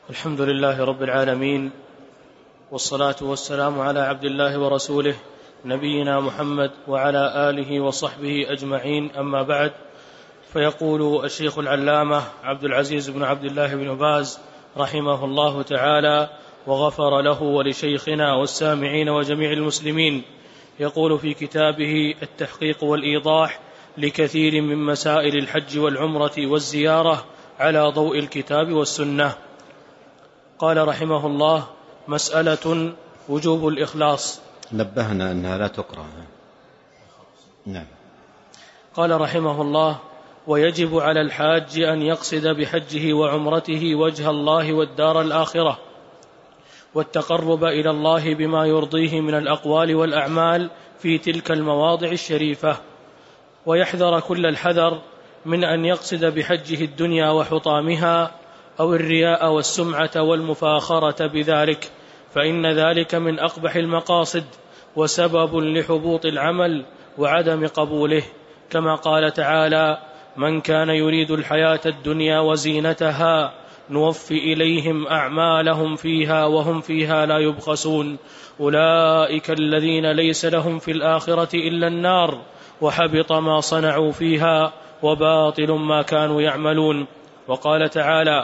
الحمد لله رب العالمين، والصلاة والسلام على عبد الله ورسوله نبينا محمد وعلى آله وصحبه أجمعين، أما بعد. فيقول الشيخ العلامة عبد العزيز بن عبد الله بن باز رحمه الله تعالى وغفر له ولشيخنا والسامعين وجميع المسلمين، يقول في كتابه التحقيق والإيضاح لكثير من مسائل الحج والعمرة والزيارة على ضوء الكتاب والسنة. قال رحمه الله: مسألة وجوب الإخلاص. نبهنا أنها لا تقرأ. نعم. قال رحمه الله: ويجب على الحاج أن يقصد بحجه وعمرته وجه الله والدار الآخرة، والتقرب إلى الله بما يرضيه من الأقوال والأعمال في تلك المواضع الشريفة، ويحذر كل الحذر من أن يقصد بحجه الدنيا وحطامها أو الرياء والسمعة والمفاخرة بذلك، فإن ذلك من أقبح المقاصد وسبب لحبوط العمل وعدم قبوله، كما قال تعالى: من كان يريد الحياة الدنيا وزينتها نوفي إليهم أعمالهم فيها وهم فيها لا يبخسون، أولئك الذين ليس لهم في الآخرة إلا النار وحبط ما صنعوا فيها وباطل ما كانوا يعملون. وقال تعالى: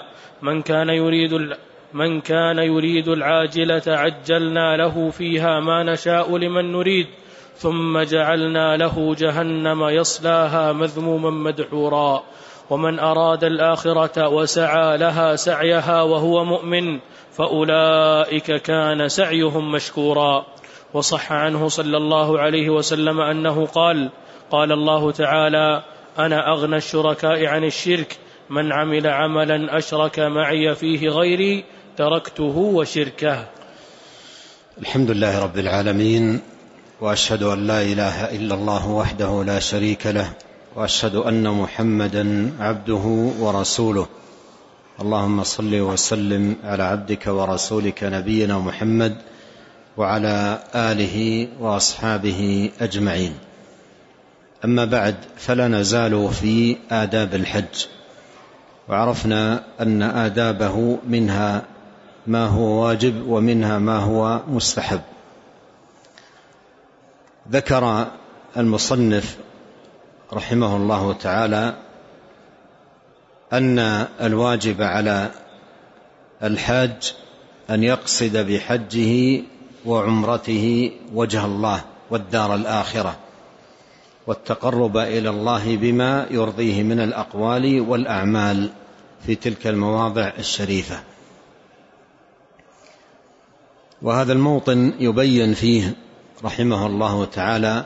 من كان يريد العاجلة عجلنا له فيها ما نشاء لمن نريد ثم جعلنا له جهنم يصلاها مذموما مدحورا، ومن أراد الآخرة وسعى لها سعيها وهو مؤمن فأولئك كان سعيهم مشكورا. وصح عنه صلى الله عليه وسلم أنه قال الله تعالى: أنا أغنى الشركاء عن الشرك، من عمل عملا أشرك معي فيه غيري تركته وشركه. الحمد لله رب العالمين، وأشهد أن لا إله إلا الله وحده لا شريك له، وأشهد أن محمدا عبده ورسوله. اللهم صل وسلم على عبدك ورسولك نبينا محمد وعلى آله وأصحابه أجمعين. أما بعد، فلا نزال في آداب الحج، وعرفنا أن آدابه منها ما هو واجب ومنها ما هو مستحب. ذكر المصنف رحمه الله تعالى أن الواجب على الحاج أن يقصد بحجه وعمرته وجه الله والدار الآخرة، والتقرب إلى الله بما يرضيه من الأقوال والأعمال في تلك المواضع الشريفة. وهذا الموطن يبين فيه رحمه الله تعالى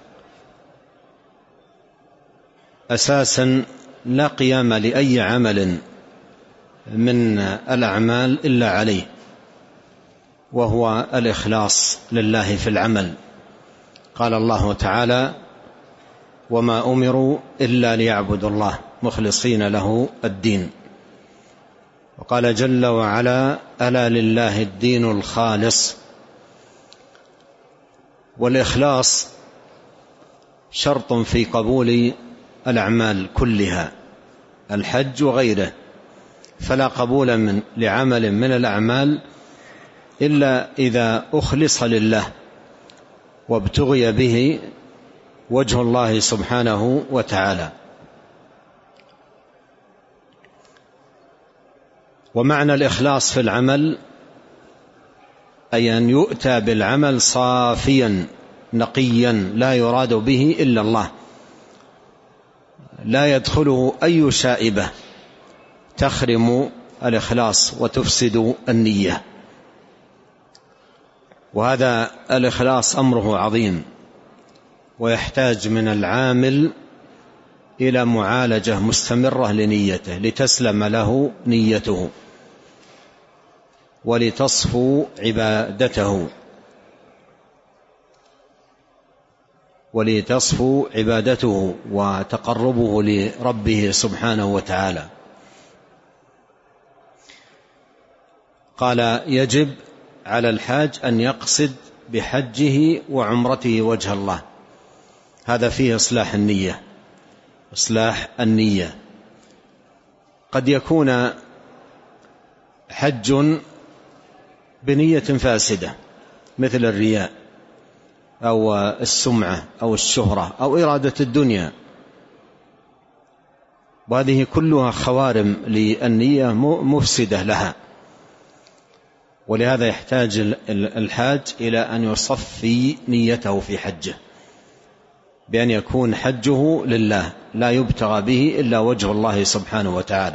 أساسا لا قيام لأي عمل من الأعمال إلا عليه، وهو الإخلاص لله في العمل. قال الله تعالى: وما أمروا إلا ليعبدوا الله مخلصين له الدين. وقال جل وعلا: ألا لله الدين الخالص. والإخلاص شرط في قبول الأعمال كلها، الحج وغيره، فلا قبول لعمل من الأعمال إلا إذا أخلص لله وابتغي به وجه الله سبحانه وتعالى. ومعنى الإخلاص في العمل أي أن يؤتى بالعمل صافيا نقيا لا يراد به إلا الله، لا يدخله أي شائبة تخرم الإخلاص وتفسد النية. وهذا الإخلاص أمره عظيم، ويحتاج من العامل إلى معالجة مستمرة لنيته لتسلم له نيته ولتصفو عبادته وتقربه لربه سبحانه وتعالى. قال: يجب على الحاج أن يقصد بحجه وعمرته وجه الله. هذا فيه إصلاح النية. قد يكون حج بنية فاسدة مثل الرياء أو السمعة أو الشهرة أو إرادة الدنيا، وهذه كلها خوارم للنية مفسدة لها. ولهذا يحتاج الحاج إلى أن يصفي نيته في حجه بأن يكون حجه لله لا يبتغى به إلا وجه الله سبحانه وتعالى.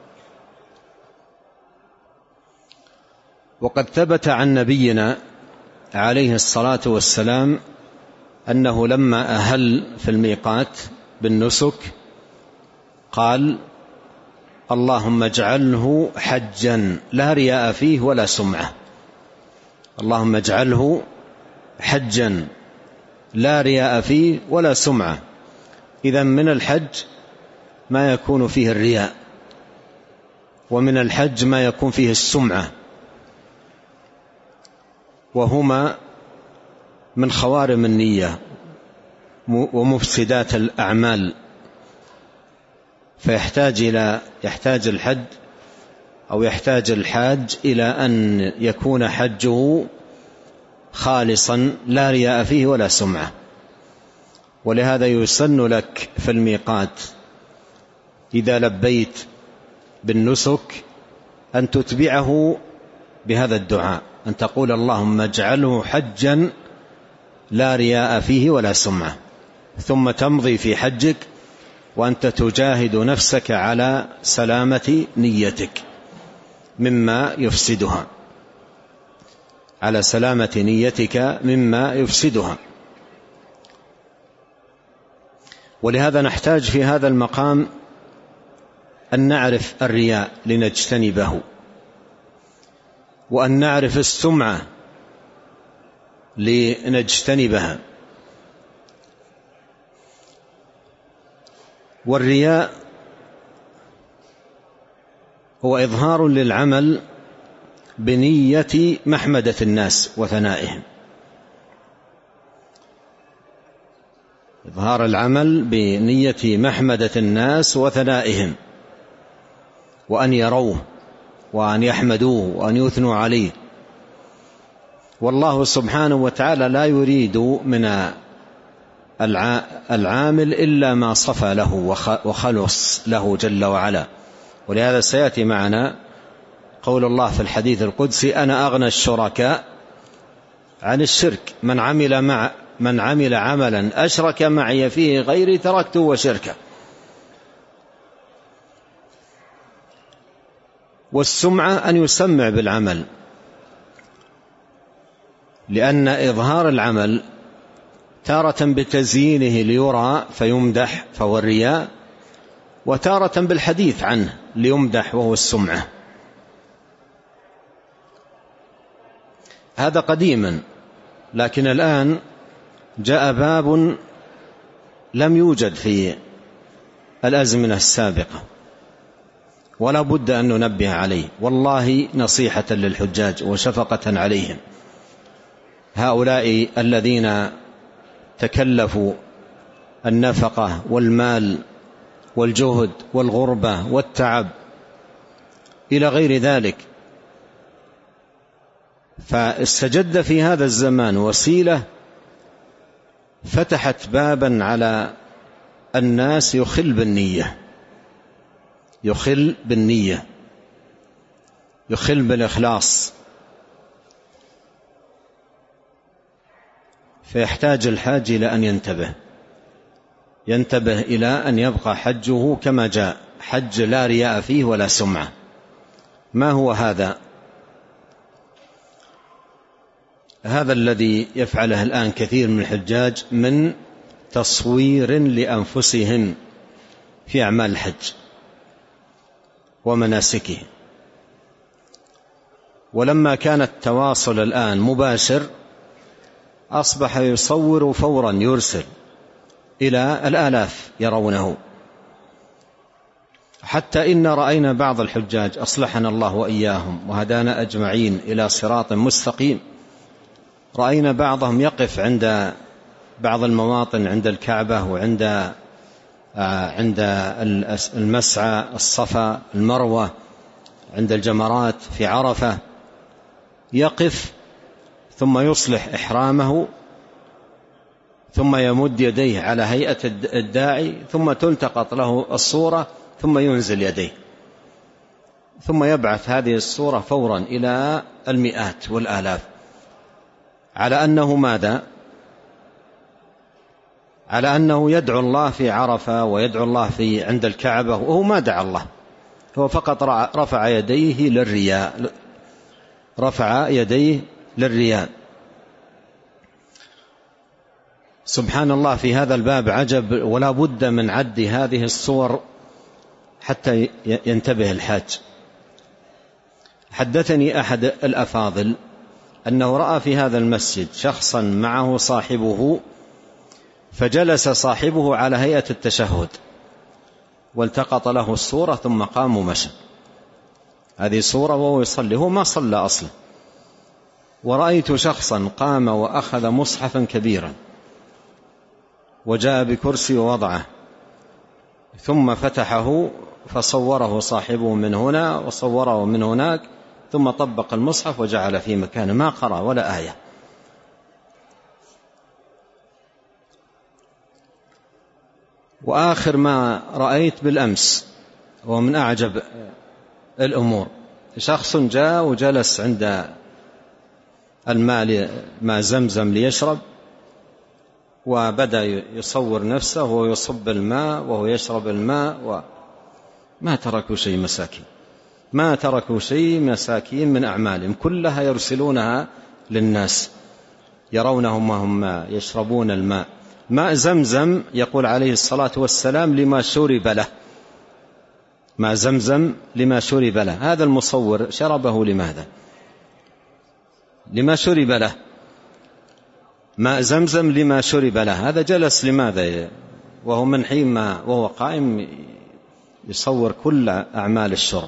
وقد ثبت عن نبينا عليه الصلاة والسلام أنه لما أهل في الميقات بالنسك قال: اللهم اجعله حجا لا رياء فيه ولا سمعة. اللهم اجعله حجا لا رياء فيه ولا سمعة. إذن من الحج ما يكون فيه الرياء، ومن الحج ما يكون فيه السمعة، وهما من خوارم النية ومفسدات الأعمال. يحتاج الحج أو يحتاج الحاج إلى أن يكون حجه خالصا لا رياء فيه ولا سمعة. ولهذا يسن لك في الميقات إذا لبيت بالنسك أن تتبعه بهذا الدعاء، أن تقول: اللهم اجعله حجا لا رياء فيه ولا سمعة، ثم تمضي في حجك وأنت تجاهد نفسك على سلامة نيتك مما يفسدها، على سلامة نيتك مما يفسدها. ولهذا نحتاج في هذا المقام أن نعرف الرياء لنجتنبه، وأن نعرف السمعة لنجتنبها. والرياء هو إظهار للعمل بنية محمدة الناس وثنائهم، إظهار العمل بنية محمدة الناس وثنائهم، وأن يروه وأن يحمدوه وأن يثنوا عليه. والله سبحانه وتعالى لا يريد من العامل إلا ما صفى له وخلص له جل وعلا. ولهذا سيأتي معنا قول الله في الحديث القدسي: أنا أغنى الشركاء عن الشرك، من عمل عملا أشرك معي فيه غيري تركته وشركه. والسمعة أن يسمع بالعمل، لأن إظهار العمل تارة بتزيينه ليرى فيمدح فهو الرياء، وتارة بالحديث عنه ليمدح وهو السمعة. هذا قديما، لكن الآن جاء باب لم يوجد في الأزمنة السابقة، ولا بد أن ننبه عليه، والله نصيحة للحجاج وشفقة عليهم. هؤلاء الذين تكلفوا النفقة والمال والجهد والغربة والتعب إلى غير ذلك، فاستجد في هذا الزمان وسيلة فتحت بابا على الناس يخل بالنية، يخل بالإخلاص. فيحتاج الحاج إلى أن ينتبه إلى أن يبقى حجه كما جاء، حج لا رياء فيه ولا سمعة. ما هو هذا؟ هذا الذي يفعله الآن كثير من الحجاج من تصوير لأنفسهم في أعمال الحج ومناسكه. ولما كان التواصل الآن مباشر أصبح يصور فورا، يرسل إلى الآلاف يرونه. حتى إن رأينا بعض الحجاج أصلحنا الله وإياهم وهدانا أجمعين إلى صراط مستقيم، رأينا بعضهم يقف عند بعض المواطن عند الكعبة وعند المسعى الصفا المروة عند الجمرات في عرفة يقف ثم يصلح إحرامه ثم يمد يديه على هيئة الداعي ثم تلتقط له الصورة ثم ينزل يديه ثم يبعث هذه الصورة فورا إلى المئات والآلاف على أنه ماذا؟ على أنه يدعو الله في عرفة ويدعو الله في عند الكعبة وهو ما دعا الله، هو فقط رفع يديه للرياء، رفع يديه للرياء. سبحان الله، في هذا الباب عجب، ولا بد من عد هذه الصور حتى ينتبه الحاج. حدثني أحد الأفاضل أنه رأى في هذا المسجد شخصا معه صاحبه، فجلس صاحبه على هيئة التشهد والتقط له الصورة ثم قام ومشى. هذه صورة وهو يصلي، هو ما صلى أصلا. ورأيت شخصا قام وأخذ مصحفا كبيرا وجاء بكرسي ووضعه ثم فتحه فصوره صاحبه من هنا وصوره من هناك ثم طبق المصحف وجعل في مكانه، ما قرأ ولا آية. وآخر ما رأيت بالأمس ومن أعجب الأمور، شخص جاء وجلس عند الماء زمزم ليشرب، وبدأ يصور نفسه وهو يصب الماء وهو يشرب الماء، وما تركوا شيء مساكين، ما تركوا شيء مساكين من أعمالهم كلها يرسلونها للناس، يرونهم وهم يشربون الماء. ماء زمزم يقول عليه الصلاة والسلام لما شرب له، ماء زمزم لما شرب له. هذا المصور شربه لماذا؟ لما شرب له، ماء زمزم لما شرب له. هذا جلس لماذا وهو من حين ما وهو قائم يصور كل أعمال الشرب؟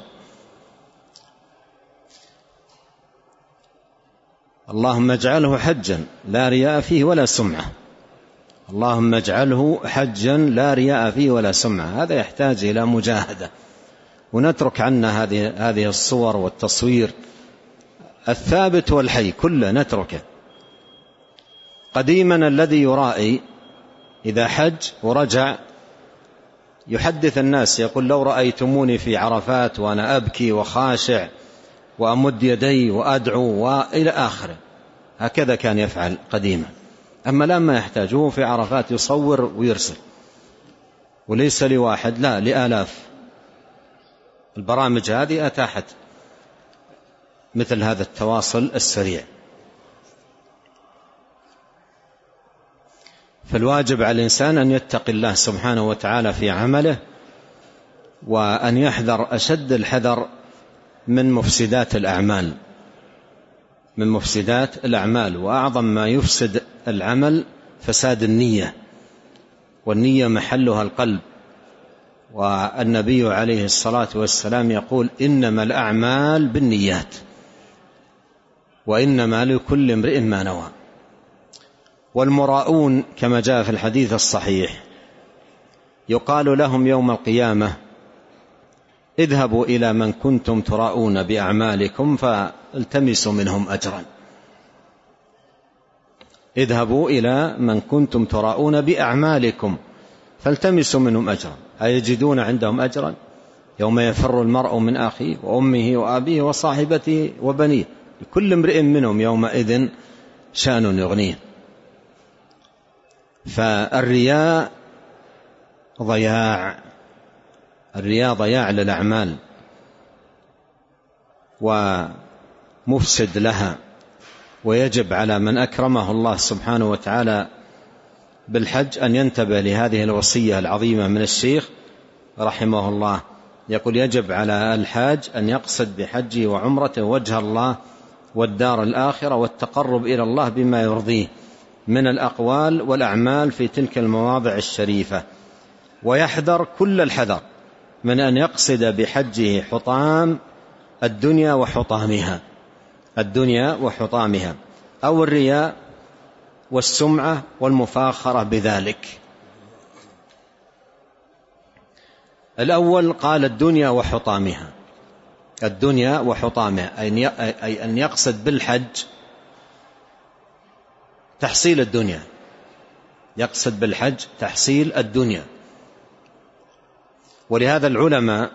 اللهم اجعله حجا لا رياء فيه ولا سمعة، اللهم اجعله حجا لا رياء فيه ولا سمعة. هذا يحتاج إلى مجاهدة، ونترك عنا هذه الصور والتصوير الثابت والحي كله نتركه. قديما الذي يرائي إذا حج ورجع يحدث الناس يقول لو رأيتموني في عرفات وأنا أبكي وخاشع وأمد يدي وأدعو وإلى آخره، هكذا كان يفعل قديما. أما الآن ما يحتاجه في عرفات يصور ويرسل، وليس لواحد لا لآلاف. البرامج هذه أتاحت مثل هذا التواصل السريع. فالواجب على الإنسان أن يتقي الله سبحانه وتعالى في عمله، وأن يحذر أشد الحذر من مفسدات الأعمال، من مفسدات الأعمال. وأعظم ما يفسد العمل فساد النية، والنية محلها القلب. والنبي عليه الصلاة والسلام يقول إنما الأعمال بالنيات وإنما لكل امرئ ما نوى. والمراؤون كما جاء في الحديث الصحيح يقال لهم يوم القيامة اذهبوا إلى من كنتم تراؤون بأعمالكم فالتمسوا منهم أجرا. اذهبوا إلى من كنتم تراؤون بأعمالكم فالتمسوا منهم أجرا. أيجدون عندهم أجرا؟ يوم يفر المرء من أخيه وأمه وأبيه وصاحبته وبنيه لكل امرئ منهم يومئذ شأن يغنيه. فالرياء ضياع، الرياء ضياع للأعمال ومفسد لها. ويجب على من أكرمه الله سبحانه وتعالى بالحج أن ينتبه لهذه الوصية العظيمة من الشيخ رحمه الله. يقول يجب على الحاج أن يقصد بحجه وعمرته وجه الله والدار الآخرة والتقرب إلى الله بما يرضيه من الأقوال والأعمال في تلك المواضع الشريفة، ويحذر كل الحذر من أن يقصد بحجه حطام الدنيا وحطامها، الدنيا وحطامها، أو الرياء والسمعة والمفاخرة بذلك. الأول قال الدنيا وحطامها، الدنيا وحطامها، أي أن يقصد بالحج تحصيل الدنيا، يقصد بالحج تحصيل الدنيا. ولهذا العلماء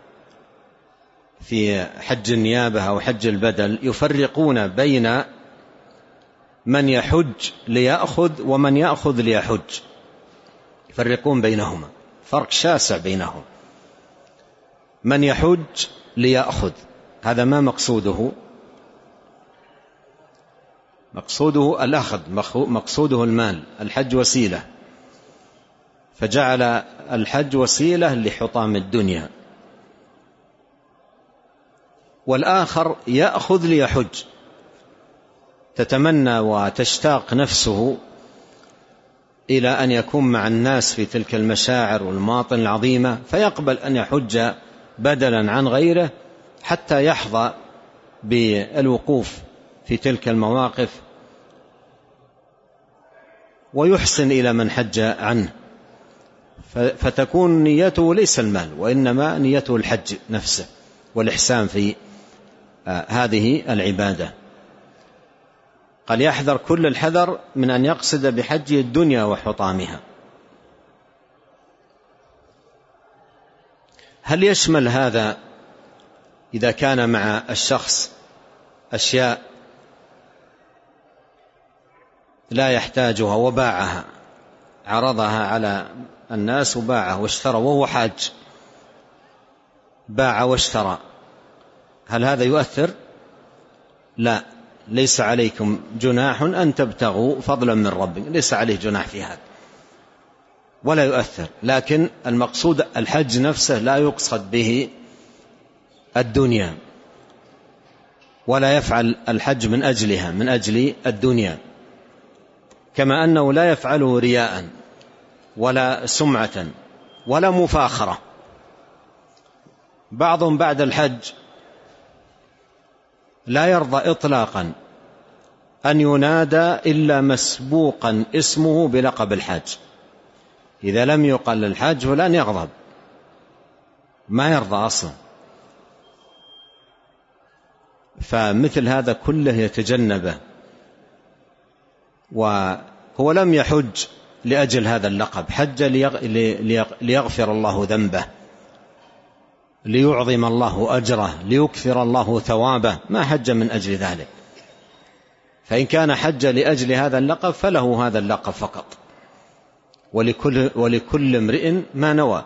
في حج النيابة أو حج البدل يفرقون بين من يحج ليأخذ ومن يأخذ ليحج، يفرقون بينهما فرق شاسع بينهم. من يحج ليأخذ هذا ما مقصوده، مقصوده الأخذ، مقصوده المال، الحج وسيلة، فجعل الحج وسيلة لحطام الدنيا. والآخر يأخذ ليحج، تتمنى وتشتاق نفسه إلى أن يكون مع الناس في تلك المشاعر والمواطن العظيمة، فيقبل أن يحج بدلا عن غيره حتى يحظى بالوقوف في تلك المواقف ويحسن إلى من حج عنه، فتكون نيته ليس المال وإنما نيته الحج نفسه والإحسان في هذه العبادة. قال يحذر كل الحذر من أن يقصد بحجه الدنيا وحطامها. هل يشمل هذا إذا كان مع الشخص أشياء لا يحتاجها وباعها، عرضها على الناس وباعها واشترى وهو حاج، باع واشترى، هل هذا يؤثر؟ لا، ليس عليكم جناح أن تبتغوا فضلا من ربكم، ليس عليه جناح في هذا ولا يؤثر. لكن المقصود الحج نفسه لا يقصد به الدنيا، ولا يفعل الحج من أجلها، من أجل الدنيا، كما أنه لا يفعله رياء ولا سمعة ولا مفاخرة. بعضهم بعد الحج لا يرضى إطلاقا أن ينادى إلا مسبوقا اسمه بلقب الحاج، إذا لم يقل الحاج فلان يغضب، ما يرضى أصلا. فمثل هذا كله يتجنبه، وهو لم يحج لأجل هذا اللقب، حج ليغفر الله ذنبه، ليعظم الله أجره، ليكثر الله ثوابه، ما حج من أجل ذلك. فإن كان حج لأجل هذا اللقب فله هذا اللقب فقط، ولكل امرئ ما نوى.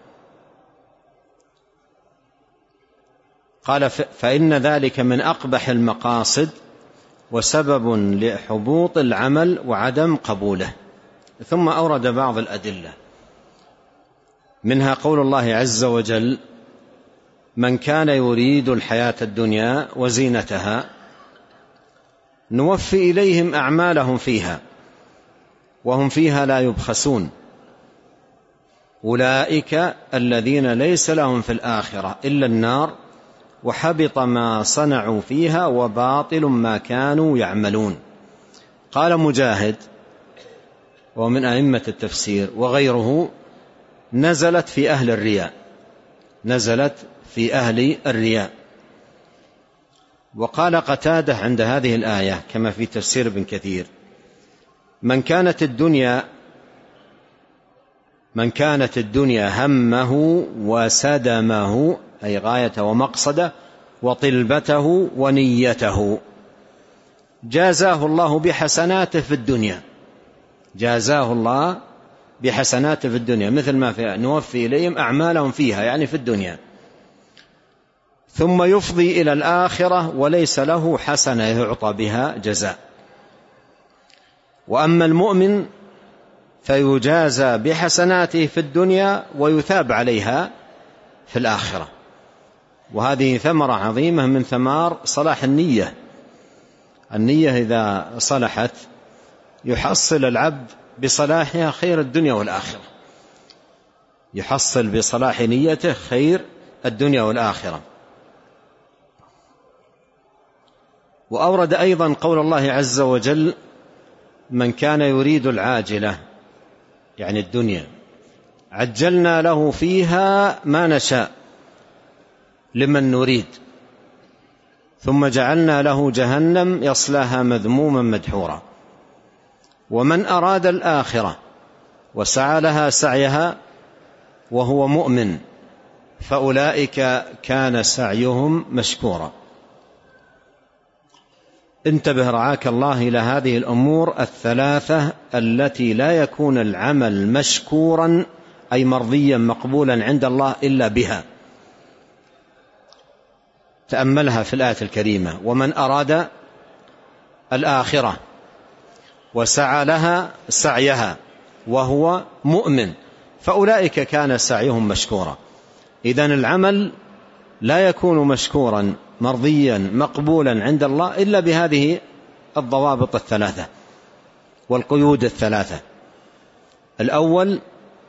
قال فإن ذلك من أقبح المقاصد وسبب لحبوط العمل وعدم قبوله. ثم أورد بعض الأدلة، منها قول الله عز وجل: من كان يريد الحياة الدنيا وزينتها نوفي إليهم أعمالهم فيها وهم فيها لا يبخسون أولئك الذين ليس لهم في الآخرة إلا النار وحبط ما صنعوا فيها وباطل ما كانوا يعملون. قال مجاهد ومن أئمة التفسير وغيره: نزلت في أهل الرياء، نزلت في أهل الرياء. وقال قتادة عند هذه الآية كما في تفسير ابن كثير: من كانت الدنيا همه وسدمه، أي غاية ومقصده وطلبته ونيته، جازاه الله بحسناته في الدنيا، جازاه الله بحسناته في الدنيا، مثل ما في نوفي إليهم أعمالهم فيها يعني في الدنيا، ثم يفضي إلى الآخرة وليس له حسنة يعطى بها جزاء. وأما المؤمن فيجازى بحسناته في الدنيا ويثاب عليها في الآخرة. وهذه ثمرة عظيمة من ثمار صلاح النية. النية إذا صلحت يحصل العبد بصلاحها خير الدنيا والآخرة، يحصل بصلاح نيته خير الدنيا والآخرة. وأورد أيضا قول الله عز وجل: من كان يريد العاجلة يعني الدنيا عجلنا له فيها ما نشاء لمن نريد، ثم جعلنا له جهنم يصلاها مذموما مدحورا. ومن أراد الآخرة وسعى لها سعيها وهو مؤمن فأولئك كان سعيهم مشكورا. انتبه رعاك الله إلى هذه الأمور الثلاثة التي لا يكون العمل مشكورا أي مرضيا مقبولا عند الله إلا بها. تأملها في الآية الكريمة: ومن أراد الآخرة وسعى لها سعيها وهو مؤمن فأولئك كان سعيهم مشكورا. إذن العمل لا يكون مشكورا مرضيا مقبولا عند الله إلا بهذه الضوابط الثلاثة والقيود الثلاثة. الأول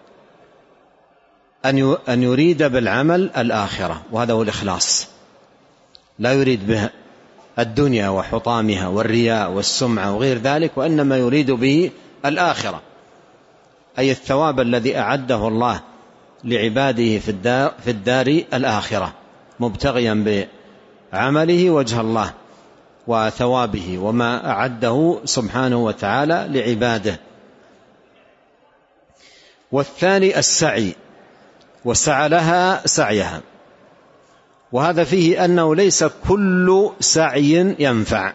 أن يريد بالعمل الآخرة، وهذا هو الإخلاص، لا يريد به الدنيا وحطامها والرياء والسمعة وغير ذلك، وإنما يريد به الآخرة، أي الثواب الذي أعده الله لعباده في الدار الآخرة، مبتغيا بعمله وجه الله وثوابه وما أعده سبحانه وتعالى لعباده. والثاني السعي، وسعى لها سعيها، وهذا فيه أنه ليس كل سعي ينفع،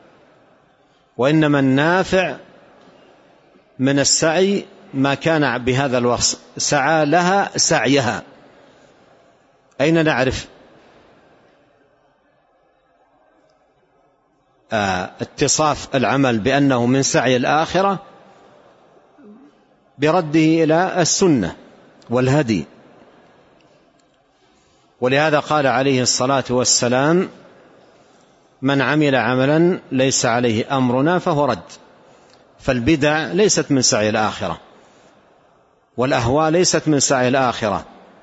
وإنما النافع من السعي ما كان بهذا الوصف: سعى لها سعيها. أين نعرف اتصاف العمل بأنه من سعي الآخرة؟ برده إلى السنة والهدي. ولهذا قال عليه الصلاة والسلام: من عمل عملا ليس عليه أمرنا فهو رد. فالبدع ليست من سعي الآخرة، والأهواء ليست من سعي الآخرة،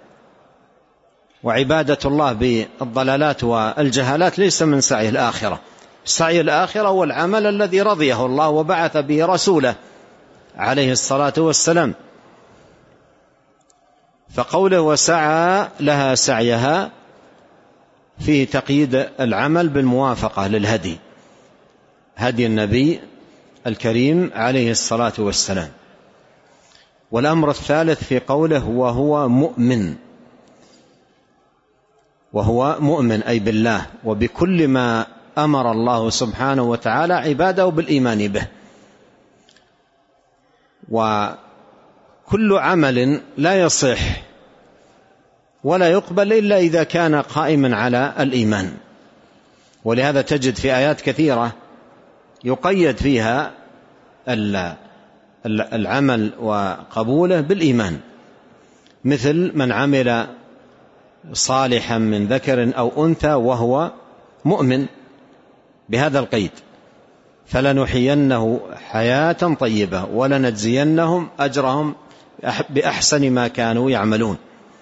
وعبادة الله بالضلالات والجهالات ليس من سعي الآخرة. سعي الآخرة هو العمل الذي رضيه الله وبعث به رسوله عليه الصلاة والسلام. فقوله وسعى لها سعيها فيه تقييد العمل بالموافقة للهدي، هدي النبي الكريم عليه الصلاة والسلام. والأمر الثالث في قوله وهو مؤمن، وهو مؤمن أي بالله وبكل ما أمر الله سبحانه وتعالى عباده بالإيمان به. وكل عمل لا يصح ولا يقبل إلا إذا كان قائما على الإيمان. ولهذا تجد في آيات كثيرة يقيد فيها العمل وقبوله بالإيمان، مثل من عمل صالحا من ذكر أو أنثى وهو مؤمن، بهذا القيد: فلنحيينه حياة طيبة ولنجزينهم أجرهم بأحسن ما كانوا يعملون.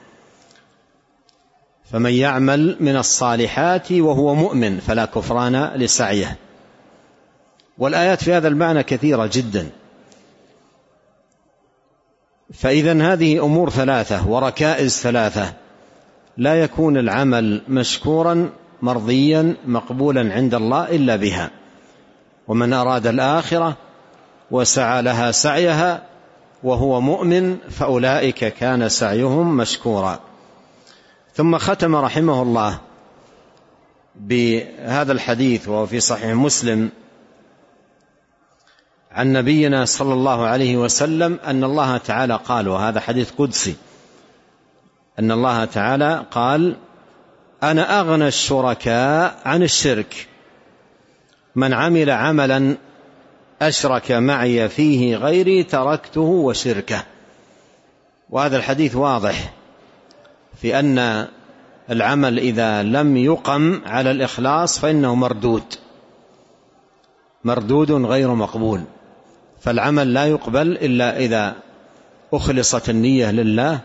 فمن يعمل من الصالحات وهو مؤمن فلا كفران لسعيه. والآيات في هذا المعنى كثيرة جدا. فإذن هذه أمور ثلاثة وركائز ثلاثة لا يكون العمل مشكورا مرضيا مقبولا عند الله إلا بها. ومن أراد الآخرة وسعى لها سعيها وهو مؤمن فأولئك كان سعيهم مشكورا. ثم ختم رحمه الله بهذا الحديث، وهو في صحيح مسلم عن نبينا صلى الله عليه وسلم أن الله تعالى قال، وهذا حديث قدسي، أن الله تعالى قال: أنا أغنى الشركاء عن الشرك، من عمل عملا أشرك معي فيه غيري تركته وشركه. وهذا الحديث واضح في أن العمل إذا لم يقم على الإخلاص فإنه مردود غير مقبول. فالعمل لا يقبل إلا إذا أخلصت النية لله،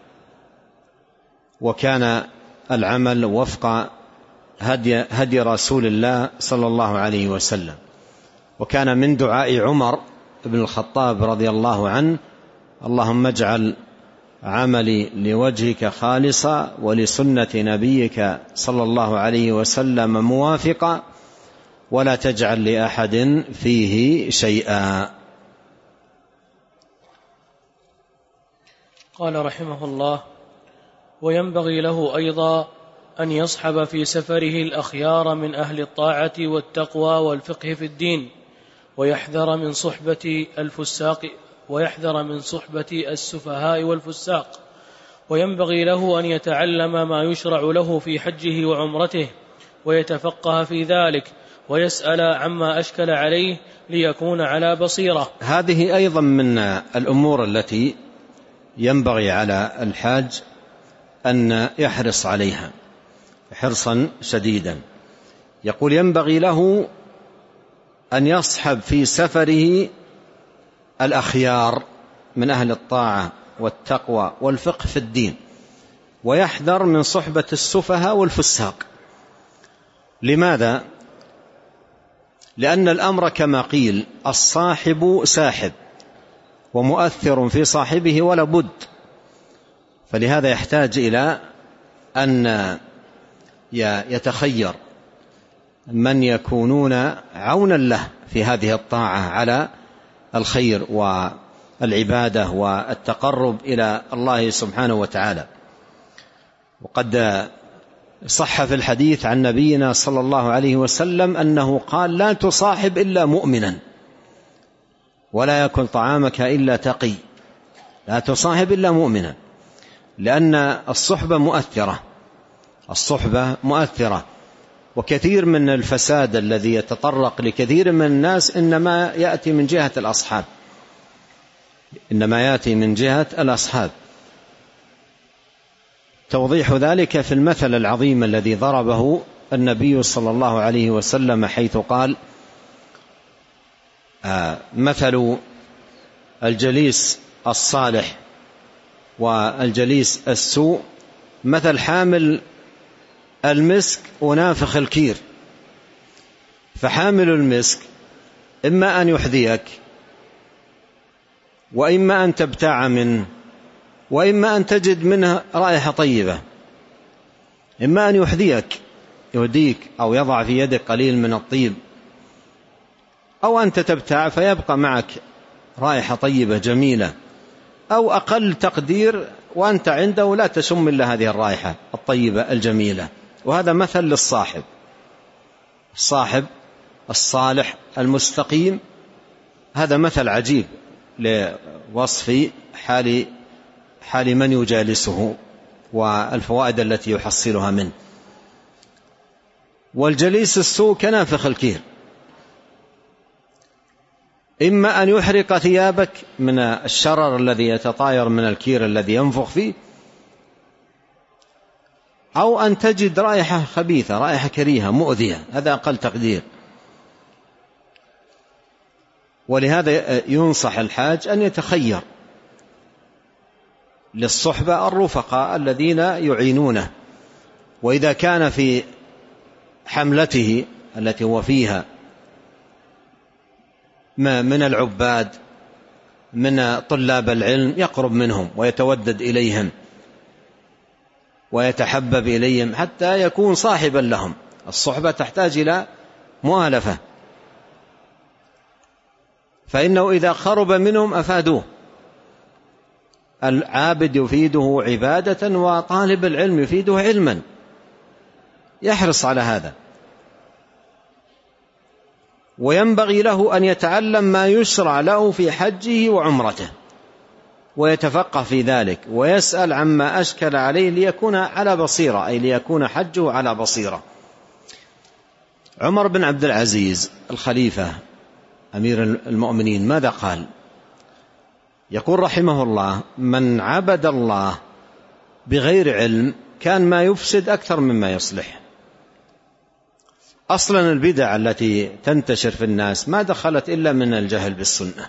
وكان العمل وفق هدي رسول الله صلى الله عليه وسلم. وكان من دعاء عمر بن الخطاب رضي الله عنه: اللهم اجعل عملي لوجهك خالصا ولسنة نبيك صلى الله عليه وسلم موافقا ولا تجعل لأحد فيه شيئا. قال رحمه الله: وينبغي له أيضا أن يصحب في سفره الأخيار من أهل الطاعة والتقوى والفقه في الدين، ويحذر من صحبة السفهاء والفساق، وينبغي له أن يتعلم ما يشرع له في حجه وعمرته ويتفقه في ذلك ويسأل عما أشكل عليه ليكون على بصيرة. هذه أيضا من الأمور التي ينبغي على الحاج أن يحرص عليها حرصا شديدا. يقول: ينبغي له أن يصحب في سفره الأخيار من أهل الطاعة والتقوى والفقه في الدين، ويحذر من صحبة السفهاء والفساق. لماذا؟ لأن الأمر كما قيل: الصاحب ساحب، ومؤثر في صاحبه ولا بد. فلهذا يحتاج إلى أن يتخير من يكونون عونا له في هذه الطاعة على الخير والعبادة والتقرب إلى الله سبحانه وتعالى. وقد صح في الحديث عن نبينا صلى الله عليه وسلم أنه قال: لا تصاحب إلا مؤمنا، ولا يأكل طعامك إلا تقي. لا تصاحب إلا مؤمنا، لأن الصحبة مؤثرة. وكثير من الفساد الذي يتطرق لكثير من الناس إنما يأتي من جهة الأصحاب. توضيح ذلك في المثل العظيم الذي ضربه النبي صلى الله عليه وسلم، حيث قال: مثل الجليس الصالح والجليس السوء مثل حامل المسك ونافخ الكير. فحامل المسك إما أن يحذيك، وإما أن تبتاع منه، وإما أن تجد منه رائحة طيبة. إما أن يهديك أو يضع في يدك قليل من الطيب، أو أنت تبتاع فيبقى معك رائحة طيبة جميلة، أو أقل تقدير وأنت عنده لا تشم إلا هذه الرائحة الطيبة الجميلة. وهذا مثل للصاحب، الصاحب الصالح المستقيم. هذا مثل عجيب لوصف حال من يجالسه والفوائد التي يحصلها منه. والجليس السوء كنافخ الكير، إما أن يحرق ثيابك من الشرر الذي يتطاير من الكير الذي ينفخ فيه، أو أن تجد رائحة خبيثة، رائحة كريهة مؤذية. هذا أقل تقدير. ولهذا ينصح الحاج أن يتخير للصحبة الرفقاء الذين يعينونه. وإذا كان في حملته التي هو فيها من العباد من طلاب العلم يقرب منهم ويتودد إليهم ويتحبب إليهم حتى يكون صاحبا لهم. الصحبة تحتاج إلى مؤالفة، فإنه إذا قرب منهم أفادوه. العابد يفيده عبادة، وطالب العلم يفيده علما. يحرص على هذا. وينبغي له أن يتعلم ما يشرع له في حجه وعمرته ويتفقه في ذلك ويسأل عما أشكل عليه ليكون على بصيرة، أي ليكون حجه على بصيرة. عمر بن عبد العزيز الخليفة أمير المؤمنين ماذا قال؟ يقول رحمه الله: من عبد الله بغير علم كان ما يفسد أكثر مما يصلح. أصلا البدع التي تنتشر في الناس ما دخلت إلا من الجهل بالسنة،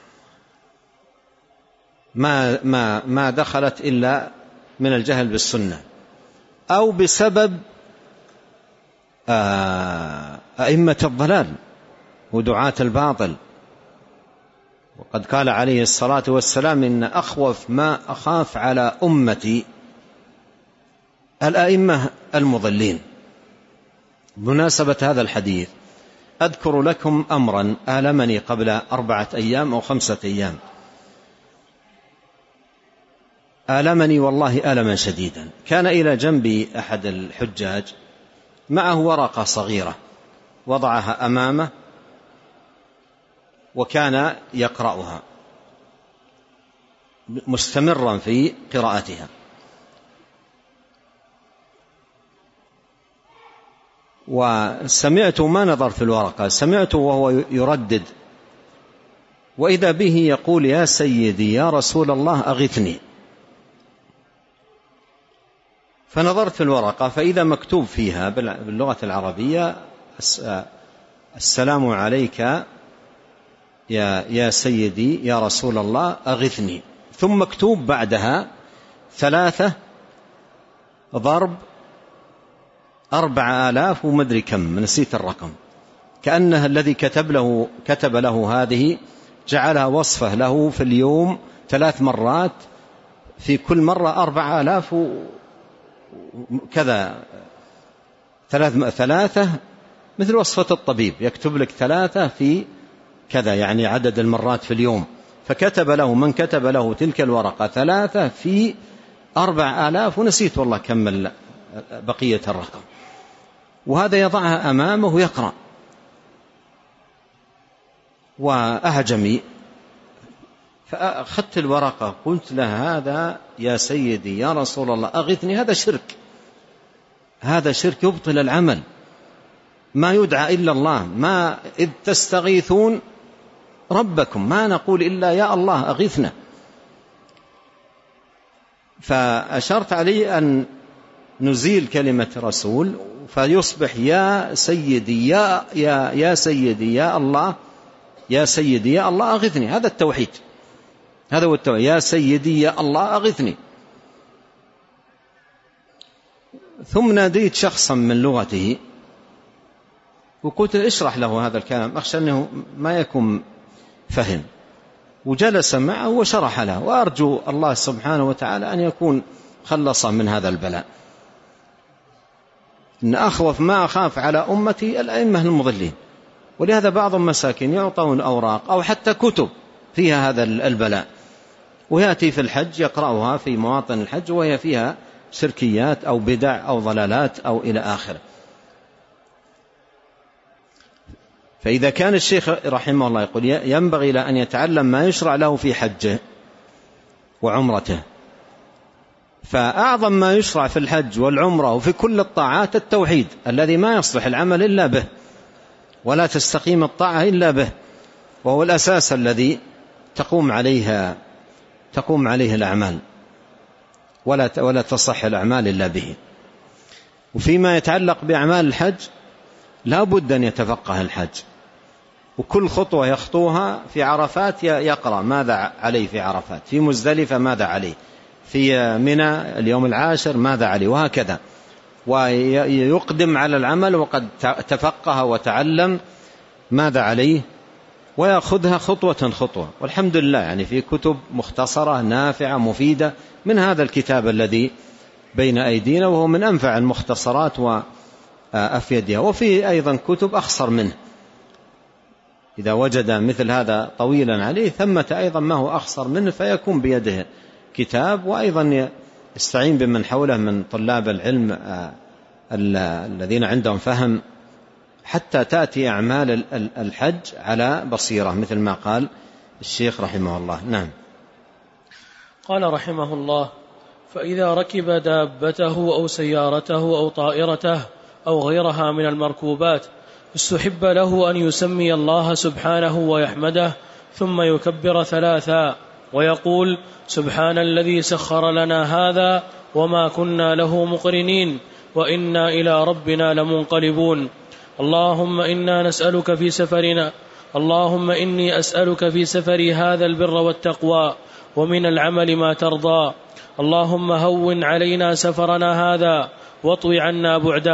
ما دخلت إلا من الجهل بالسنة، أو بسبب أئمة الضلال ودعاة الباطل وقد قال عليه الصلاة والسلام: إن أخوف ما أخاف على أمتي الأئمة المضلين. بمناسبة هذا الحديث أذكر لكم أمرا آلمني قبل 4 أيام أو 5 أيام، آلمني والله ألما شديدا. كان إلى جنبي أحد الحجاج معه ورقة صغيرة وضعها أمامه وكان يقرأها مستمرا في قراءتها، وسمعت، ما نظر في الورقة، سمعت وهو يردد، وإذا به يقول: يا سيدي يا رسول الله أغثني. فنظرت في الورقة فإذا مكتوب فيها باللغة العربية: السلام عليك يا سيدي يا رسول الله أغثني، ثم مكتوب بعدها 3 ضرب 4000 ومدري كم، نسيت الرقم، كأنه الذي كتب له هذه جعلها وصفه له في اليوم 3 مرات، في كل مرة 4000 كذا، 3 مثل وصفة الطبيب، يكتب لك 3 في كذا، يعني عدد المرات في اليوم. فكتب له من كتب له تلك الورقة 3 في 4000 ونسيت والله كمل بقية الرقم، وهذا يضعها أمامه ويقرأ. وأهجمي، فأخذت الورقة قلت له: هذا يا سيدي يا رسول الله أغثني، هذا شرك، هذا شرك يبطل العمل، ما يدعى إلا الله، ما إذ تستغيثون ربكم، ما نقول إلا يا الله أغثنا. فأشرت عليه أن نزيل كلمة رسول فيصبح يا سيدي يا سيدي يا الله، يا سيدي يا الله أغثني، هذا التوحيد، هذا هو التوحيد، يا سيدي يا الله أغثني. ثم ناديت شخصا من لغته وقلت اشرح له هذا الكلام، أخشى أنه ما يكون فهم، وجلس معه وشرح له، وأرجو الله سبحانه وتعالى أن يكون خلص من هذا البلاء. إن أخوف ما أخاف على أمتي الأئمة المضلين، ولهذا بعض المساكين يعطون أوراق أو حتى كتب فيها هذا البلاء، ويأتي في الحج يقرأها في مواطن الحج وهي فيها شركيات أو بدع أو ضلالات أو إلى آخره. فإذا كان الشيخ رحمه الله يقول ينبغي له أن يتعلم ما يشرع له في حجه وعمرته، فأعظم ما يشرع في الحج والعمرة وفي كل الطاعات التوحيد الذي ما يصلح العمل إلا به، ولا تستقيم الطاعة إلا به، وهو الأساس الذي تقوم عليه الأعمال، ولا تصح الأعمال إلا به. وفيما يتعلق بأعمال الحج لا بد أن يتفقه الحج، وكل خطوة يخطوها في عرفات يقرأ ماذا عليه في عرفات، في مزدلفة ماذا عليه، في منى اليوم العاشر ماذا عليه، وهكذا، ويقدم على العمل وقد تفقه وتعلم ماذا عليه، ويأخذها خطوة خطوة. والحمد لله يعني في كتب مختصرة نافعة مفيدة من هذا الكتاب الذي بين أيدينا، وهو من أنفع المختصرات وأفيدها، وفي أيضا كتب أخصر منه إذا وجد مثل هذا طويلا عليه، ثمة أيضا ما هو أخصر منه فيكون بيده كتاب، وأيضا يستعين بمن حوله من طلاب العلم الذين عندهم فهم، حتى تأتي أعمال الحج على بصيرة مثل ما قال الشيخ رحمه الله. نعم. قال رحمه الله: فإذا ركب دابته أو سيارته أو طائرته أو غيرها من المركوبات استحب له أن يسمي الله سبحانه ويحمده، ثم يكبر 3 ويقول: سبحان الذي سخر لنا هذا وما كنا له مقرنين وإنا إلى ربنا لمنقلبون. اللهم إنا نسألك في سفرنا، اللهم إني أسألك في سفري هذا البر والتقوى ومن العمل ما ترضى. اللهم هون علينا سفرنا هذا واطوي عنا بعده.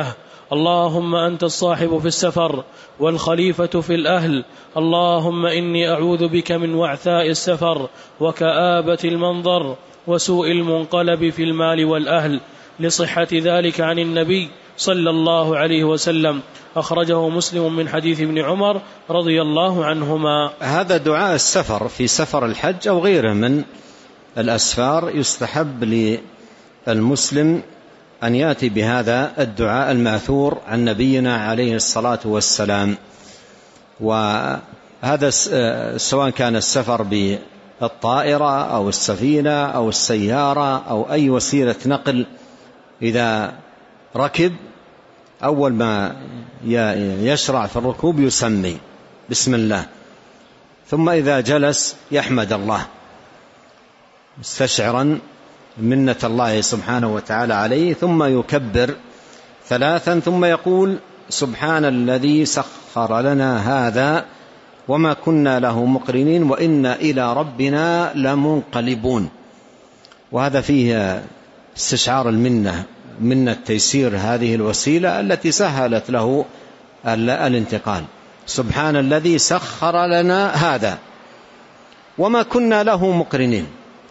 اللهم أنت الصاحب في السفر والخليفة في الأهل، اللهم إني أعوذ بك من وعثاء السفر وكآبة المنظر وسوء المنقلب في المال والأهل، لصحة ذلك عن النبي صلى الله عليه وسلم. أخرجه مسلم من حديث ابن عمر رضي الله عنهما. هذا دعاء السفر في سفر الحج أو غيره من الأسفار، يستحب للمسلم أن يأتي بهذا الدعاء الماثور عن نبينا عليه الصلاة والسلام. وهذا سواء كان السفر بالطائرة أو السفينة أو السيارة أو أي وسيلة نقل، إذا ركب أول ما يشرع في الركوب يسمي بسم الله، ثم إذا جلس يحمد الله مستشعرا منة الله سبحانه وتعالى عليه، ثم يكبر 3 ثم يقول سبحان الذي سخر لنا هذا وما كنا له مقرنين وإنا إلى ربنا لمنقلبون. وهذا فيه استشعار المنة، منة تيسير هذه الوسيلة التي سهلت له الانتقال. سبحان الذي سخر لنا هذا وما كنا له مقرنين.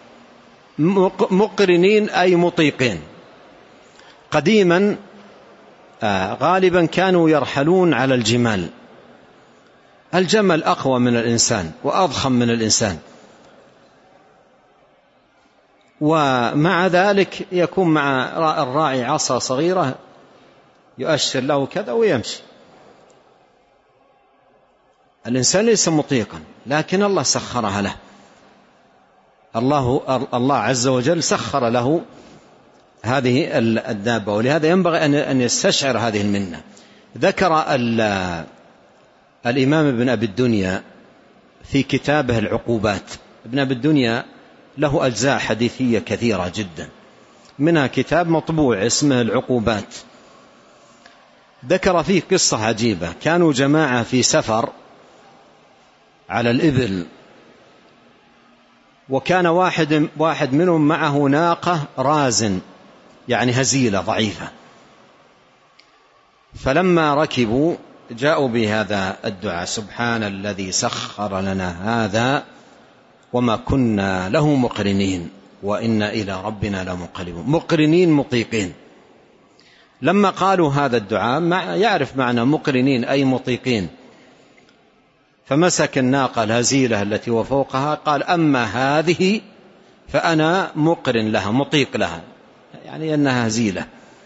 مقرنين أي مطيقين. قديما غالبا كانوا يرحلون على الجمال. الجمل أقوى من الإنسان وأضخم من الإنسان، ومع ذلك يكون مع الراعي عصا صغيرة يؤشر له كذا ويمشي. الإنسان ليس مطيقا، لكن الله سخرها له. الله عز وجل سخر له هذه الدابة، ولهذا ينبغي أن يستشعر هذه المنة. ذكر الإمام ابن أبي الدنيا في كتابه العقوبات. ابن أبي الدنيا له أجزاء حديثية كثيرة جدا، منها كتاب مطبوع اسمه العقوبات. ذكر فيه قصة عجيبة. كانوا جماعة في سفر على الإبل، وكان واحد منهم معه ناقة رازن، يعني هزيلة ضعيفة. فلما ركبوا جاءوا بهذا الدعاء سبحان الذي سخر لنا هذا وما كنا له مقرنين وإنا إلى ربنا لمنقلبون. مقرنين مطيقين. لما قالوا هذا الدعاء يعرف معنى مقرنين أي مطيقين، فمسك الناقة الهزيلة التي وفوقها قال أما هذه فأنا مقرن لها مطيق لها، يعني أنها هزيلة.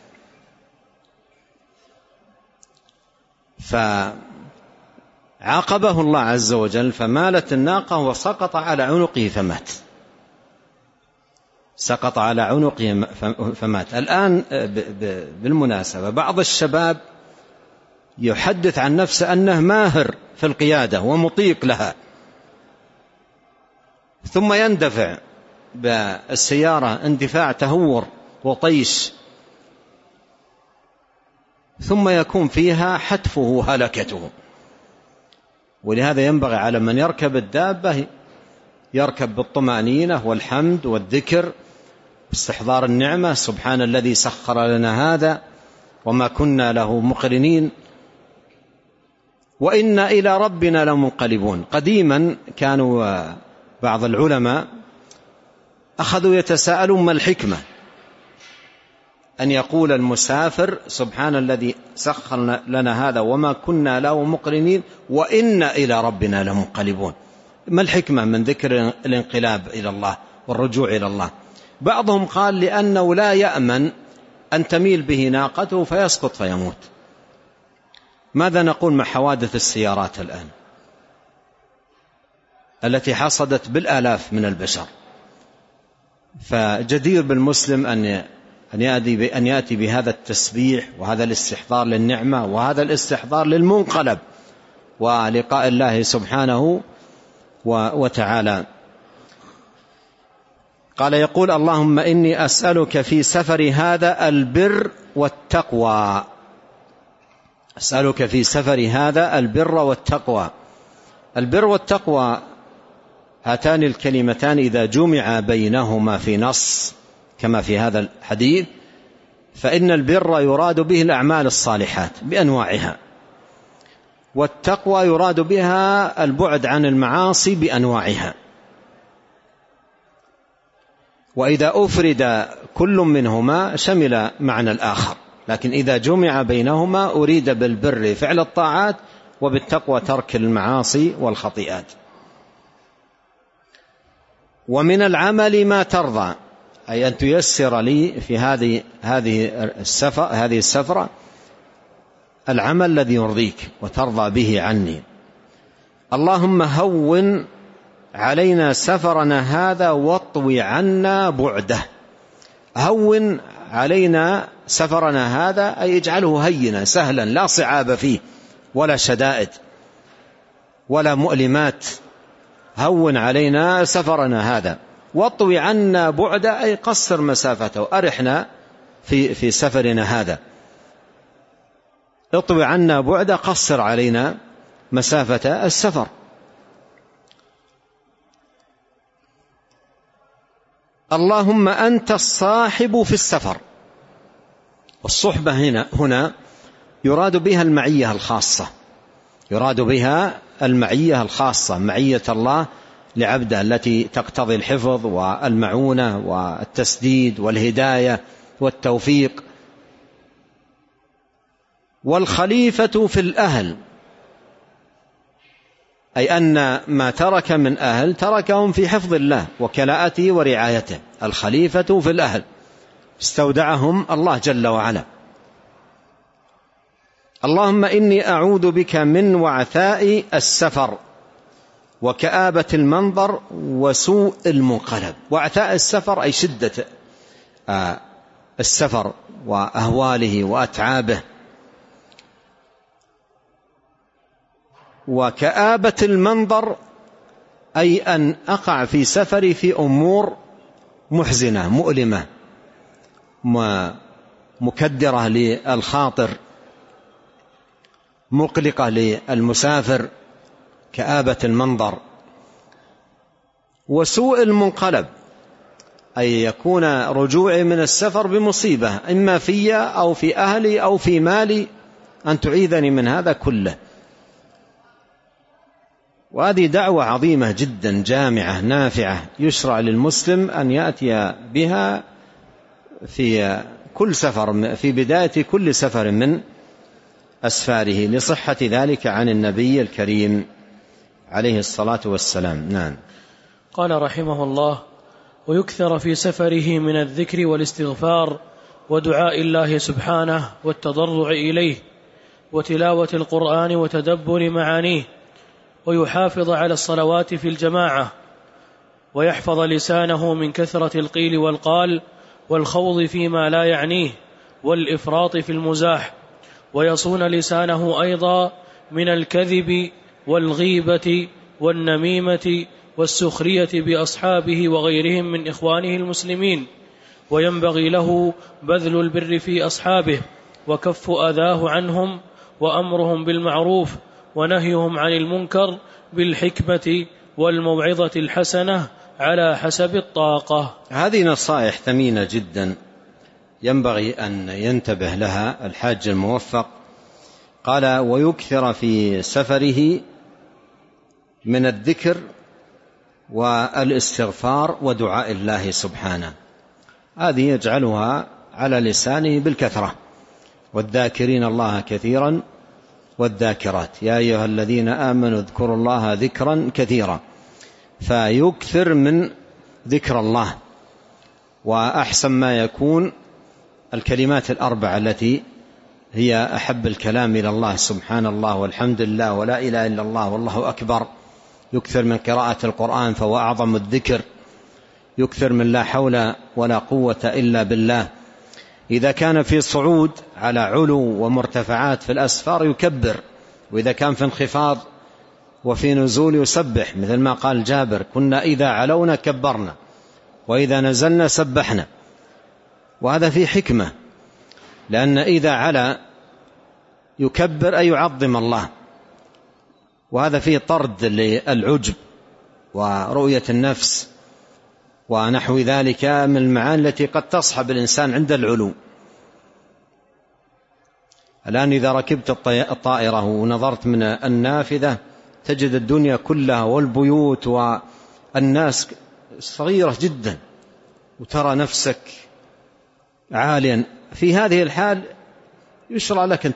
فعاقبه الله عز وجل فمالت الناقة وسقط على عنقه فمات. سقط على عنقه فمات. الآن بالمناسبة بعض الشباب يحدث عن نفسه أنه ماهر في القيادة ومطيق لها، ثم يندفع بالسيارة اندفاع تهور وطيش، ثم يكون فيها حتفه وهلكته. ولهذا ينبغي على من يركب الدابة يركب بالطمأنينة والحمد والذكر استحضار النعمة. سبحان الذي سخر لنا هذا وما كنا له مقرنين وإنا إلى ربنا لمنقلبون. قديما كانوا بعض العلماء أخذوا يتساءلون ما الحكمة أن يقول المسافر سبحان الذي سخر لنا هذا وما كنا له مقرنين وإنا إلى ربنا لمنقلبون. ما الحكمة من ذكر الانقلاب إلى الله والرجوع إلى الله؟ بعضهم قال لأنه لا يأمن أن تميل به ناقته فيسقط فيموت. ماذا نقول مع حوادث السيارات الآن التي حصدت بالآلاف من البشر؟ فجدير بالمسلم أن يأتي بهذا التسبيح وهذا الاستحضار للنعمة وهذا الاستحضار للمنقلب ولقاء الله سبحانه وتعالى. قال يقول اللهم إني أسألك في سفر هذا البر والتقوى. أسألك في سفر هذا البر والتقوى. البر والتقوى هاتان الكلمتان إذا جمع بينهما في نص كما في هذا الحديث فإن البر يراد به الأعمال الصالحات بأنواعها، والتقوى يراد بها البعد عن المعاصي بأنواعها. وإذا أفرد كل منهما شمل معنى الآخر، لكن إذا جمع بينهما أريد بالبر فعل الطاعات، وبالتقوى ترك المعاصي والخطيئات. ومن العمل ما ترضى، أي أن تيسر لي في هذه السفرة العمل الذي يرضيك وترضى به عني. اللهم هون علينا سفرنا هذا واطوي عنا بعده. هون علينا سفرنا هذا أي اجعله هينا سهلا، لا صعاب فيه ولا شدائد ولا مؤلمات. هون علينا سفرنا هذا، واطوي عنا بعده أي قصر مسافته، أرحنا في سفرنا هذا. اطوي عنا بعده، قصر علينا مسافة السفر. اللهم أنت الصاحب في السفر. والصحبة هنا يراد بها المعية الخاصة، يراد بها المعية الخاصة، معية الله لعبده التي تقتضي الحفظ والمعونة والتسديد والهداية والتوفيق. والخليفة في الأهل، أي أن ما ترك من أهل تركهم في حفظ الله وكلاءته ورعايته. الخليفة في الأهل استودعهم الله جل وعلا. اللهم إني أعوذ بك من وعثاء السفر وكآبة المنظر وسوء المنقلب. وعثاء السفر أي شدة السفر وأهواله وأتعابه. وكآبة المنظر أي أن أقع في سفري في أمور محزنة مؤلمة مكدرة للخاطر، مقلقة للمسافر، كآبة المنظر. وسوء المنقلب أي يكون رجوعي من السفر بمصيبة، إما في أو في أهلي أو في مالي، أن تعيذني من هذا كله. وهذه دعوة عظيمة جدا جامعة نافعة يشرع للمسلم أن يأتي بها في كل سفر، في بداية كل سفر من أسفاره، لصحة ذلك عن النبي الكريم عليه الصلاة والسلام. نعم. قال رحمه الله: ويكثر في سفره من الذكر والاستغفار ودعاء الله سبحانه والتضرع إليه وتلاوة القرآن وتدبر معانيه، ويحافظ على الصلوات في الجماعة، ويحفظ لسانه من كثرة القيل والقال والخوض فيما لا يعنيه والإفراط في المزاح، ويصون لسانه أيضا من الكذب والغيبة والنميمة والسخرية بأصحابه وغيرهم من إخوانه المسلمين. وينبغي له بذل البر في أصحابه وكف أذاه عنهم وأمرهم بالمعروف ونهيهم عن المنكر بالحكمة والموعظة الحسنة على حسب الطاقة. هذه نصائح ثمينة جدا ينبغي أن ينتبه لها الحاج الموفق. قال: ويكثر في سفره من الذكر والاستغفار ودعاء الله سبحانه. هذه يجعلها على لسانه بالكثرة. والذاكرين الله كثيرا والذاكرات يا أيها الذين آمنوا اذكروا الله ذكرا كثيرا. فيكثر من ذكر الله، وأحسن ما يكون الكلمات الأربع التي هي أحب الكلام إلى الله، سبحان الله والحمد لله ولا إله إلا الله والله أكبر. يكثر من قراءة القرآن فهو أعظم الذكر. يكثر من لا حول ولا قوة إلا بالله. إذا كان في صعود على علو ومرتفعات في الأسفار يكبر، وإذا كان في انخفاض وفي نزول يسبح، مثل ما قال جابر: كنا إذا علونا كبرنا وإذا نزلنا سبحنا. وهذا فيه حكمة، لأن إذا علا يكبر أي يعظم الله، وهذا فيه طرد للعجب ورؤية النفس ونحو ذلك من المعاني التي قد تصحب الإنسان عند العلو. الآن إذا ركبت الطائرة ونظرت من النافذة تجد الدنيا كلها والبيوت والناس صغيرة جدا، وترى نفسك عاليا. في هذه الحال يشرع لك أن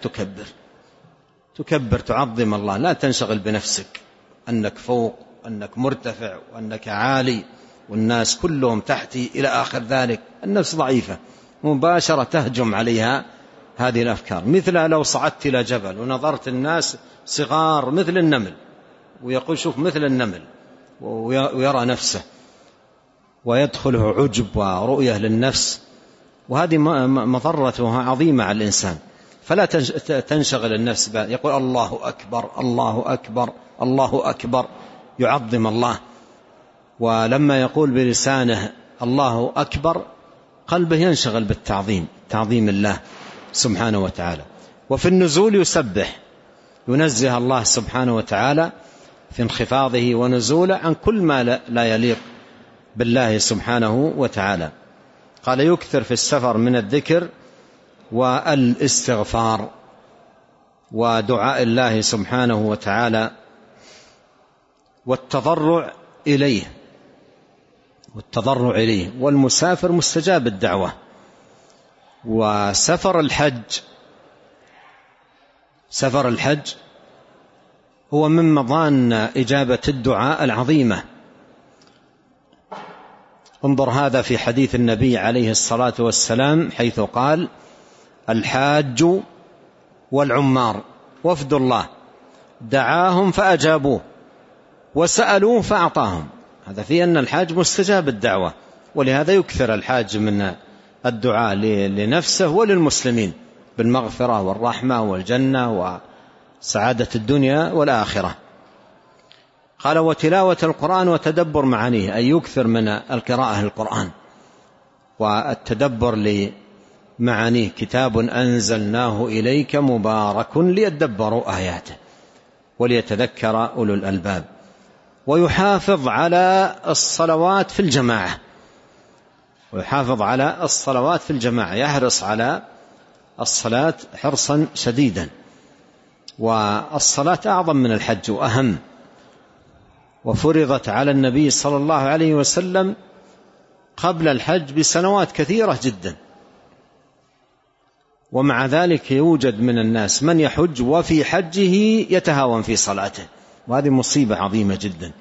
تكبر تعظم الله، لا تنشغل بنفسك أنك فوق، أنك مرتفع، وأنك عالي والناس كلهم تحتي إلى آخر ذلك. النفس ضعيفة مباشرة تهجم عليها هذه الأفكار، مثل لو صعدت إلى جبل ونظرت الناس صغار مثل النمل، ويقول شوف مثل النمل، ويرى نفسه ويدخله عجب ورؤية للنفس، وهذه مضرتها عظيمة على الإنسان. فلا تنشغل النفس يقول الله أكبر الله أكبر الله أكبر، يعظم الله. ولما يقول بلسانه الله أكبر قلبه ينشغل بالتعظيم، تعظيم الله سبحانه وتعالى. وفي النزول يسبح، ينزه الله سبحانه وتعالى في انخفاضه ونزوله عن كل ما لا يليق بالله سبحانه وتعالى. قال يكثر في السفر من الذكر والاستغفار ودعاء الله سبحانه وتعالى والتضرع إليه. والمسافر مستجاب الدعوة. وسفر الحج هو من مظان إجابة الدعاء العظيمة. انظر هذا في حديث النبي عليه الصلاة والسلام حيث قال الحاج والعمار وفد الله دعاهم فأجابوه وسألوه فأعطاهم. هذا في أن الحاج مستجاب الدعوة، ولهذا يكثر الحاج من الدعاء لنفسه وللمسلمين بالمغفرة والرحمة والجنة وسعادة الدنيا والآخرة. قال وتلاوة القرآن وتدبر معانيه، أي يكثر من القراءة القرآن والتدبر لمعانيه. كتاب أنزلناه إليك مبارك ليدبروا آياته وليتذكر أولو الألباب. ويحافظ على الصلوات في الجماعة، يحرص على الصلاة حرصا شديدا. والصلاة أعظم من الحج وأهم، وفرضت على النبي صلى الله عليه وسلم قبل الحج بسنوات كثيرة جدا، ومع ذلك يوجد من الناس من يحج وفي حجه يتهاون في صلاته، وهذه مصيبة عظيمة جدا.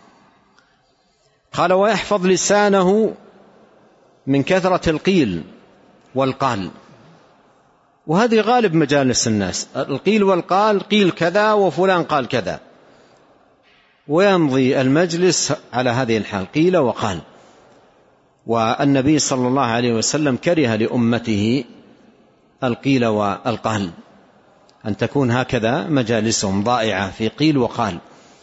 قال ويحفظ لسانه من كثرة القيل والقال، وهذه غالب مجالس الناس، القيل والقال، قيل كذا وفلان قال كذا، ويمضي المجلس على هذه الحال قيل وقال. والنبي صلى الله عليه وسلم كره لأمته القيل والقال، أن تكون هكذا مجالسهم ضائعة في قيل وقال.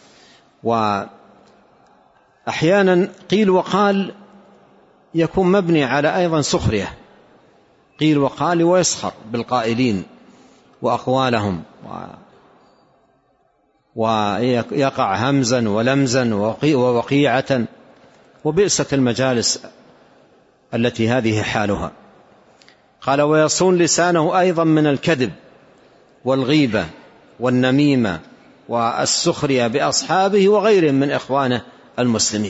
وأحيانا قيل وقال يكون مبني على أيضا سخرية، قيل وقال ويسخر بالقائلين وأقوالهم، ويقع همزا ولمزا ووقيعة، وبئست المجالس التي هذه حالها. قال ويصون لسانه أيضا من الكذب والغيبة والنميمة والسخرية بأصحابه وغيرهم من إخوانه المسلمين.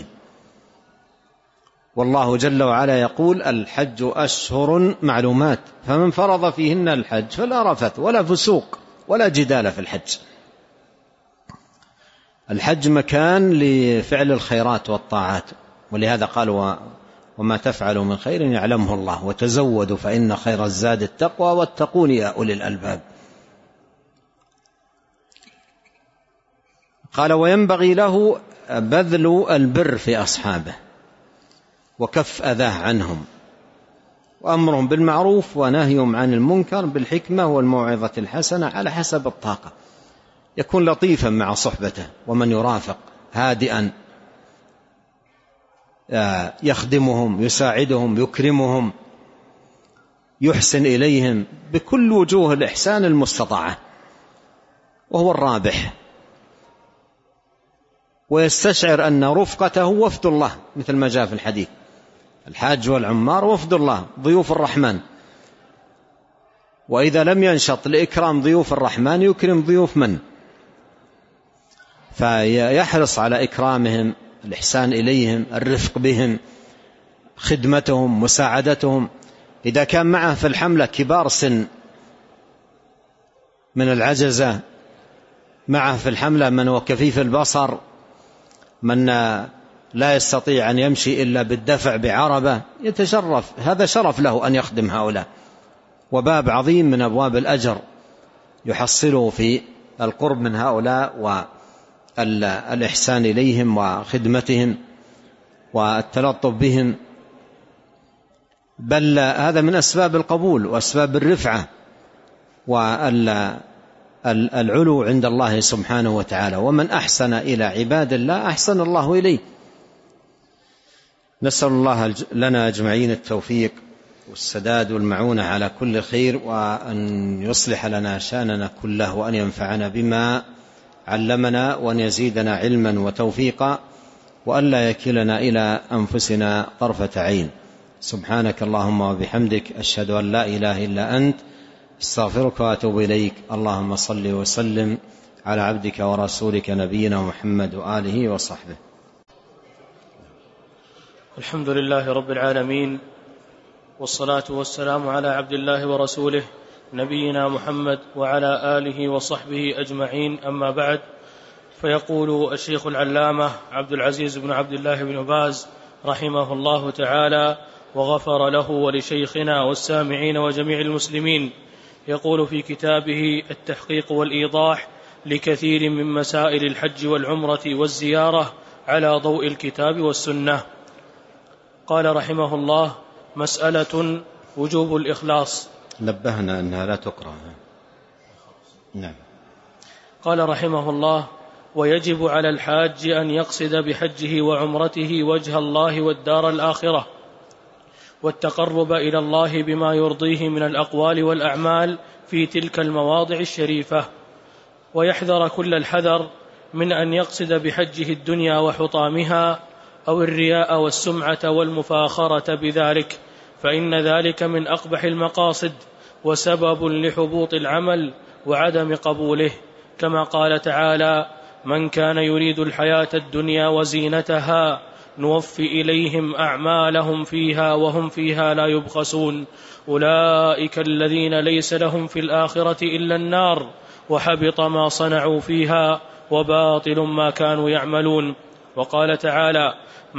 والله جل وعلا يقول الحج أشهر معلومات فمن فرض فيهن الحج فلا رفث ولا فسوق ولا جدال في الحج. الحج مكان لفعل الخيرات والطاعات، ولهذا قال وما تفعلوا من خير يعلمه الله وتزودوا فإن خير الزاد التقوى واتقون يا أولي الألباب. قال وينبغي له بذل البر في أصحابه وكف أذاه عنهم وأمرهم بالمعروف ونهيهم عن المنكر بالحكمة والموعظة الحسنة على حسب الطاقة. يكون لطيفا مع صحبته ومن يرافق، هادئا يخدمهم يساعدهم يكرمهم يحسن إليهم بكل وجوه الإحسان المستطاعة، وهو الرابح. ويستشعر أن رفقته وفد الله، مثل ما جاء في الحديث الحاج والعمار وفد الله ضيوف الرحمن، وإذا لم ينشط لإكرام ضيوف الرحمن يكرم ضيوف من؟ فيحرص على إكرامهم، الإحسان إليهم، الرفق بهم، خدمتهم، مساعدتهم. إذا كان معه في الحملة كبار سن من العجزة، معه في الحملة من هو كفيف البصر، من لا يستطيع أن يمشي إلا بالدفع بعربة، يتشرف، هذا شرف له أن يخدم هؤلاء، وباب عظيم من أبواب الأجر يحصله في القرب من هؤلاء والإحسان إليهم وخدمتهم والتلطف بهم. بل هذا من أسباب القبول وأسباب الرفعة والعلو عند الله سبحانه وتعالى. ومن أحسن إلى عباد الله أحسن الله إليه. نسأل الله لنا أجمعين التوفيق والسداد والمعونة على كل خير، وأن يصلح لنا شأننا كله، وأن ينفعنا بما علمنا، وأن يزيدنا علما وتوفيقا، وأن لا يكلنا إلى أنفسنا طرفة عين. سبحانك اللهم وبحمدك، أشهد أن لا إله إلا أنت، استغفرك وأتوب إليك. اللهم صل وسلم على عبدك ورسولك نبينا محمد وآله وصحبه. الحمد لله رب العالمين، والصلاة والسلام على عبد الله ورسوله نبينا محمد وعلى آله وصحبه أجمعين. أما بعد، فيقول الشيخ العلامة عبد العزيز بن عبد الله بن باز رحمه الله تعالى وغفر له ولشيخنا والسامعين وجميع المسلمين، يقول في كتابه التحقيق والإيضاح لكثير من مسائل الحج والعمرة والزيارة على ضوء الكتاب والسنة. قال رحمه الله: مسألة وجوب الإخلاص. نبهنا أنها لا تقرأ. نعم. قال رحمه الله: ويجب على الحاج أن يقصد بحجه وعمرته وجه الله والدار الآخرة، والتقرب إلى الله بما يرضيه من الأقوال والأعمال في تلك المواضع الشريفة، ويحذر كل الحذر من أن يقصد بحجه الدنيا وحطامها، أو الرياء والسمعة والمفاخرة بذلك، فإن ذلك من أقبح المقاصد وسبب لحبوط العمل وعدم قبوله، كما قال تعالى: من كان يريد الحياة الدنيا وزينتها نوفي إليهم أعمالهم فيها وهم فيها لا يبخسون، أولئك الذين ليس لهم في الآخرة إلا النار، وحبط ما صنعوا فيها وباطل ما كانوا يعملون. وقال تعالى: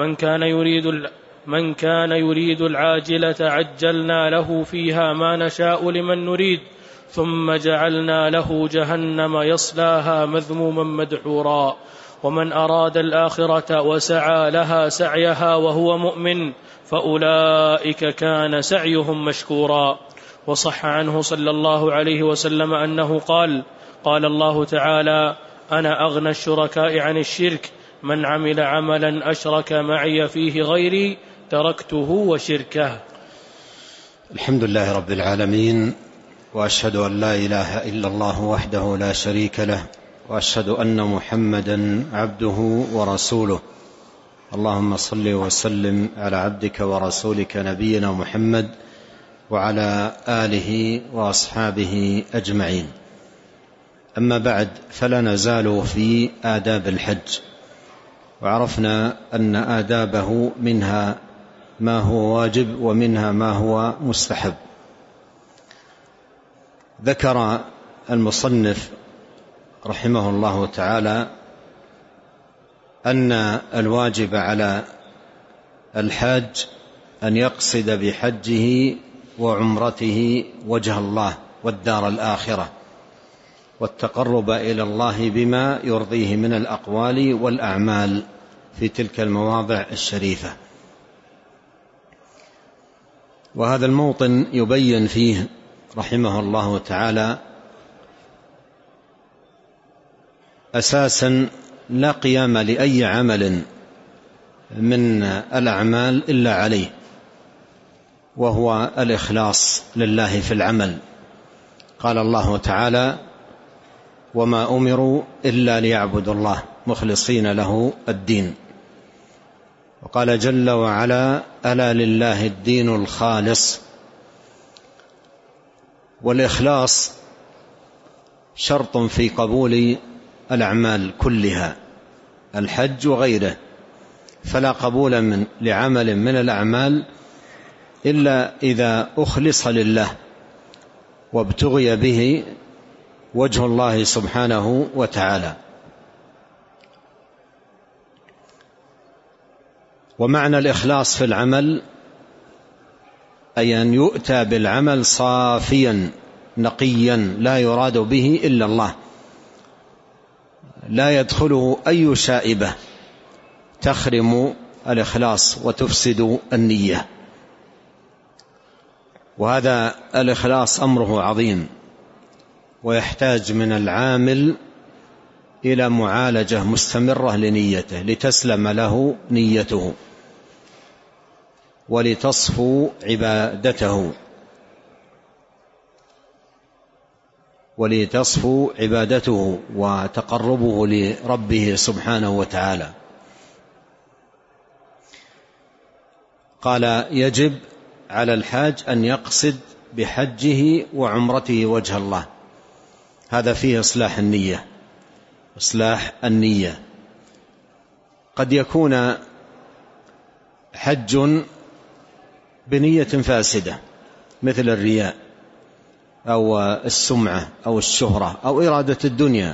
من كان يريد العاجلة عجلنا له فيها ما نشاء لمن نريد ثم جعلنا له جهنم يصلاها مذموما مدحورا. ومن أراد الآخرة وسعى لها سعيها وهو مؤمن فأولئك كان سعيهم مشكورا. وصح عنه صلى الله عليه وسلم أنه قال الله تعالى: أنا أغنى الشركاء عن الشرك، من عمل عملا أشرك معي فيه غيري تركته وشركه. الحمد لله رب العالمين، وأشهد أن لا إله إلا الله وحده لا شريك له، وأشهد أن محمدا عبده ورسوله. اللهم صل وسلم على عبدك ورسولك نبينا محمد وعلى آله وأصحابه أجمعين. أما بعد، فلا نزال في آداب الحج، وعرفنا أن آدابه منها ما هو واجب ومنها ما هو مستحب. ذكر المصنف رحمه الله تعالى أن الواجب على الحاج أن يقصد بحجه وعمرته وجه الله والدار الآخرة، والتقرب إلى الله بما يرضيه من الأقوال والأعمال في تلك المواضع الشريفة. وهذا الموطن يبين فيه رحمه الله تعالى أساسا لا قيام لأي عمل من الأعمال إلا عليه، وهو الإخلاص لله في العمل. قال الله تعالى: وما أمروا إلا ليعبدوا الله مخلصين له الدين. وقال جل وعلا: ألا لله الدين الخالص. والإخلاص شرط في قبول الأعمال كلها، الحج وغيره، فلا قبول لعمل من الأعمال إلا إذا أخلص لله وابتغي به وجه الله سبحانه وتعالى. ومعنى الإخلاص في العمل أي أن يؤتى بالعمل صافيا نقيا لا يراد به إلا الله، لا يدخله أي شائبة تخرم الإخلاص وتفسد النية. وهذا الإخلاص أمره عظيم، ويحتاج من العامل إلى معالجة مستمرة لنيته لتسلم له نيته ولتصفو عبادته وتقربه لربه سبحانه وتعالى. قال: يجب على الحاج أن يقصد بحجه وعمرته وجه الله. هذا فيه إصلاح النية. قد يكون حج بنية فاسدة مثل الرياء أو السمعة أو الشهرة أو إرادة الدنيا،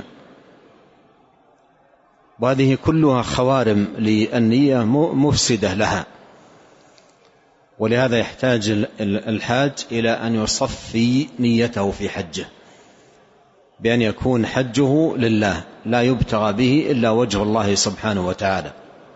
وهذه كلها خوارم للنية مفسدة لها. ولهذا يحتاج الحاج إلى أن يصفي نيته في حجه بأن يكون حجه لله لا يبتغى به إلا وجه الله سبحانه وتعالى.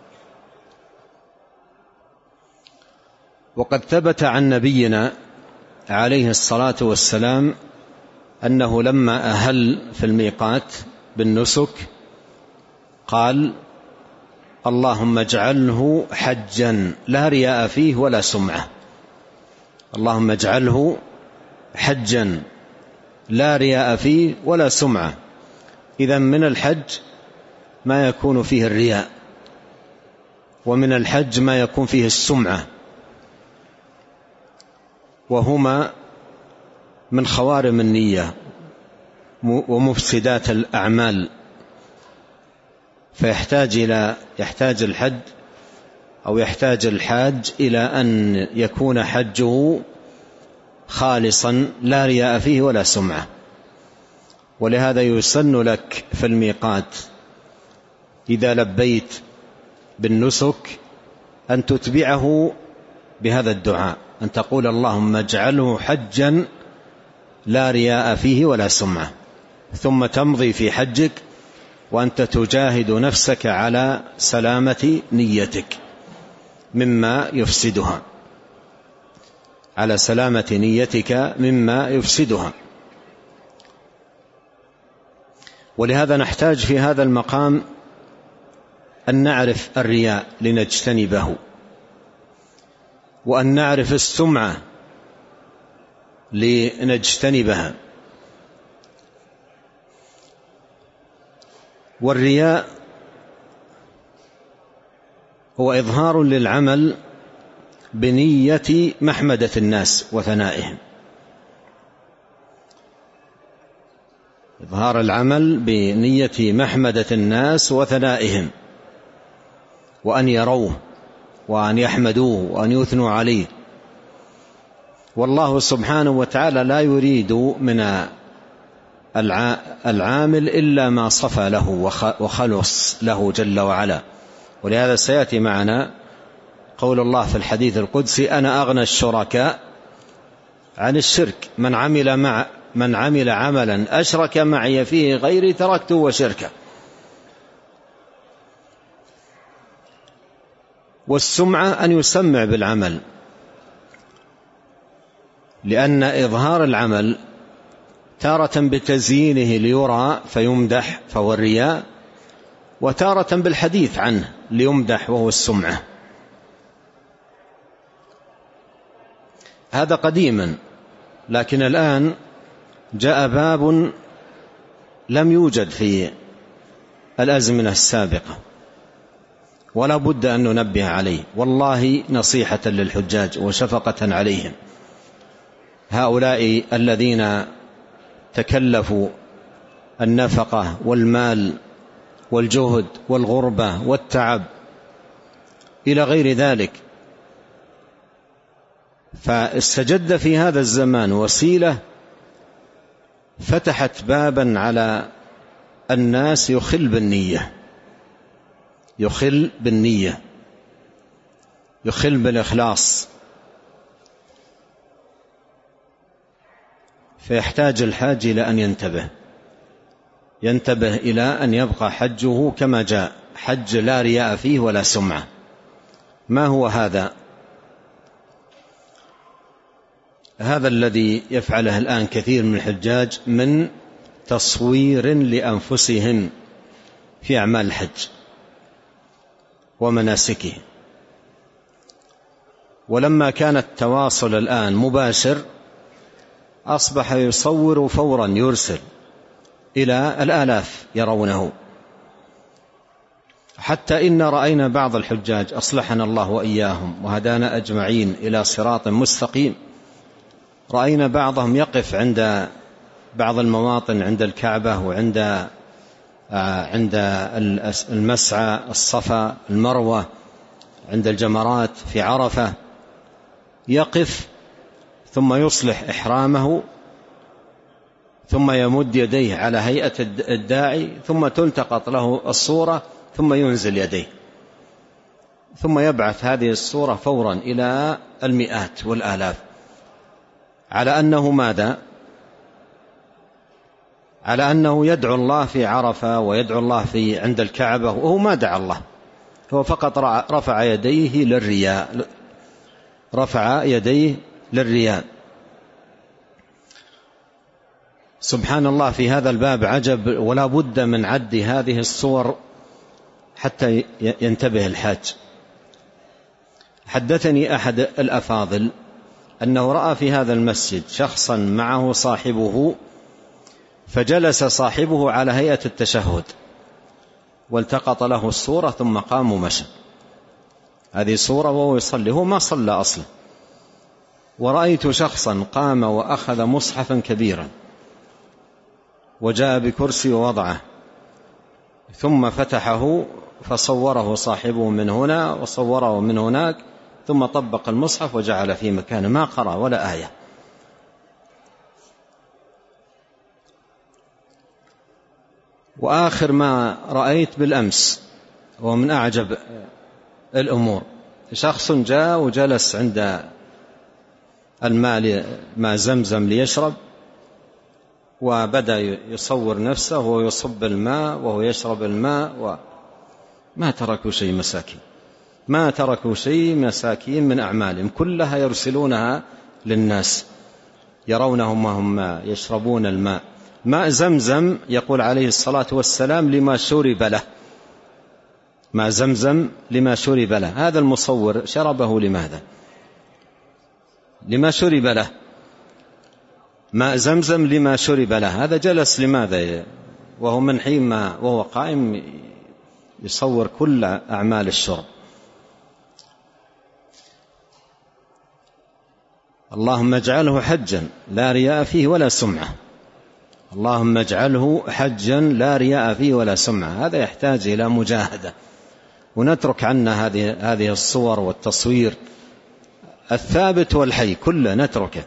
وقد ثبت عن نبينا عليه الصلاة والسلام أنه لما أهل في الميقات بالنسك قال: اللهم اجعله حجا لا رياء فيه ولا سمعة. اللهم اجعله حجا لا رياء فيه ولا سمعة. إذن من الحج ما يكون فيه الرياء، ومن الحج ما يكون فيه السمعة، وهما من خوارم النية ومفسدات الأعمال. يحتاج الحج أو يحتاج الحاج إلى أن يكون حجه خالصا لا رياء فيه ولا سمعة. ولهذا يسن لك في الميقات إذا لبيت بالنسك أن تتبعه بهذا الدعاء، أن تقول: اللهم اجعله حجا لا رياء فيه ولا سمعة، ثم تمضي في حجك وأنت تجاهد نفسك على سلامة نيتك مما يفسدها، على سلامة نيتك مما يفسدها. ولهذا نحتاج في هذا المقام أن نعرف الرياء لنجتنبه، وأن نعرف السمعة لنجتنبها. والرياء هو إظهار للعمل بنية محمدة الناس وثنائهم، إظهار العمل بنية محمدة الناس وثنائهم، وأن يروه وأن يحمدوه وأن يثنوا عليه. والله سبحانه وتعالى لا يريد من العامل إلا ما صفى له وخلص له جل وعلا. ولهذا سيأتي معنا قول الله في الحديث القدسي: أنا أغنى الشركاء عن الشرك، من عمل عملا أشرك معي فيه غيري تركته وشركه. والسمعة أن يسمع بالعمل، لأن إظهار العمل تارة بتزيينه ليرى فيمدح فهو الرياء، وتارة بالحديث عنه ليمدح وهو السمعة. هذا قديما، لكن الآن جاء باب لم يوجد في الأزمنة السابقة، ولا بد أن ننبه عليه، والله نصيحة للحجاج وشفقة عليهم. هؤلاء الذين تكلفوا النفقة والمال والجهد والغربة والتعب إلى غير ذلك. فاستجد في هذا الزمان وسيلة فتحت بابا على الناس يخل بالنية، يخل بالإخلاص، فيحتاج الحاج إلى أن ينتبه إلى أن يبقى حجه كما جاء، حج لا رياء فيه ولا سمعة. ما هو هذا؟ هذا الذي يفعله الآن كثير من الحجاج من تصوير لأنفسهم في أعمال الحج ومناسكه. ولما كان التواصل الآن مباشر أصبح يصور فورا، يرسل إلى الآلاف يرونه، حتى إن رأينا بعض الحجاج أصلحنا الله وإياهم وهدانا أجمعين إلى صراط مستقيم، رأينا بعضهم يقف عند بعض المواطن عند الكعبة وعند المسعى الصفا المروة، عند الجمرات في عرفة، يقف ثم يصلح إحرامه ثم يمد يديه على هيئة الداعي، ثم تلتقط له الصورة ثم ينزل يديه، ثم يبعث هذه الصورة فورا إلى المئات والآلاف، على أنه ماذا؟ على أنه يدعو الله في عرفة ويدعو الله عند الكعبة، وهو ما دعا الله، هو فقط رفع يديه للرياء. سبحان الله، في هذا الباب عجب، ولا بد من عد هذه الصور حتى ينتبه الحاج. حدثني أحد الأفاضل أنه رأى في هذا المسجد شخصا معه صاحبه، فجلس صاحبه على هيئة التشهد والتقط له الصورة ثم قام ومشى. هذه صورة وهو يصلي، هو ما صلى أصلا. ورأيت شخصا قام وأخذ مصحفا كبيرا وجاء بكرسي ووضعه، ثم فتحه فصوره صاحبه من هنا وصوره من هناك، ثم طبق المصحف وجعل في مكانه، ما قرأ ولا آية. وآخر ما رأيت بالأمس ومن أعجب الأمور، شخص جاء وجلس عند الماء زمزم ليشرب، وبدأ يصور نفسه وهو يصب الماء وهو يشرب الماء، وما تركوا شيء مساكين، ما تركوا شيء مساكين من أعمالهم كلها يرسلونها للناس، يرونهم وهم يشربون الماء. ماء زمزم يقول عليه الصلاة والسلام لما شرب له، ماء زمزم لما شرب له. هذا المصور شربه لماذا؟ لما شرب له، ماء زمزم لما شرب له. هذا جلس لماذا وهو من حين ما وهو قائم يصور كل أعمال الشرب؟ اللهم اجعله حجا لا رياء فيه ولا سمعة، اللهم اجعله حجا لا رياء فيه ولا سمعة. هذا يحتاج إلى مجاهدة، ونترك عنا هذه الصور والتصوير الثابت والحي كله نتركه.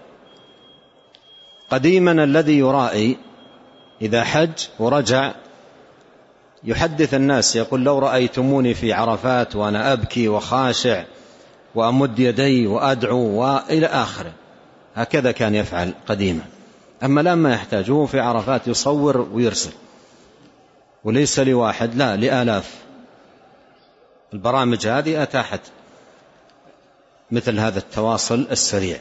قديما الذي يرائي إذا حج ورجع يحدث الناس يقول لو رأيتموني في عرفات وأنا أبكي وخاشع وأمد يدي وأدعو وإلى آخره، هكذا كان يفعل قديما. أما لما يحتاجه في عرفات يصور ويرسل، وليس لواحد، لا لآلاف. البرامج هذه أتاحت مثل هذا التواصل السريع.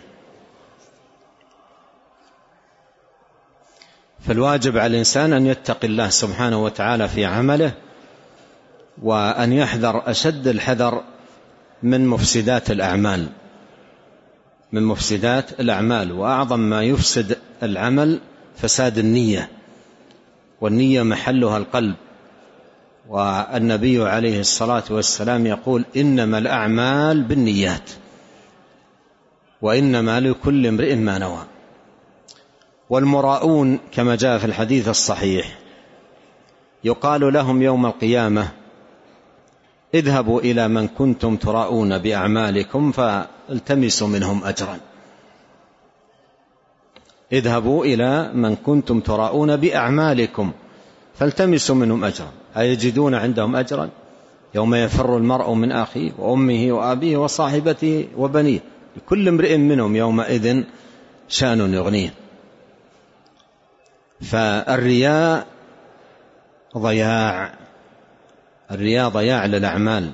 فالواجب على الإنسان أن يتقي الله سبحانه وتعالى في عمله، وأن يحذر أشد الحذر من مفسدات الأعمال، من مفسدات الأعمال. وأعظم ما يفسد العمل فساد النية، والنية محلها القلب. والنبي عليه الصلاة والسلام يقول إنما الأعمال بالنيات وإنما لكل امرئ ما نوى. والمراؤون كما جاء في الحديث الصحيح يقال لهم يوم القيامة: اذهبوا إلى من كنتم تراؤون بأعمالكم فالتمسوا منهم أجرا. اذهبوا إلى من كنتم تراؤون بأعمالكم فالتمسوا منهم أجرا. أيجدون عندهم أجرا؟ يوم يفر المرء من أخيه وأمه وأبيه وصاحبته وبنيه لكل امرئ منهم يومئذ شأن يغنيه. فالرياء ضياع، الرياء ضياع للأعمال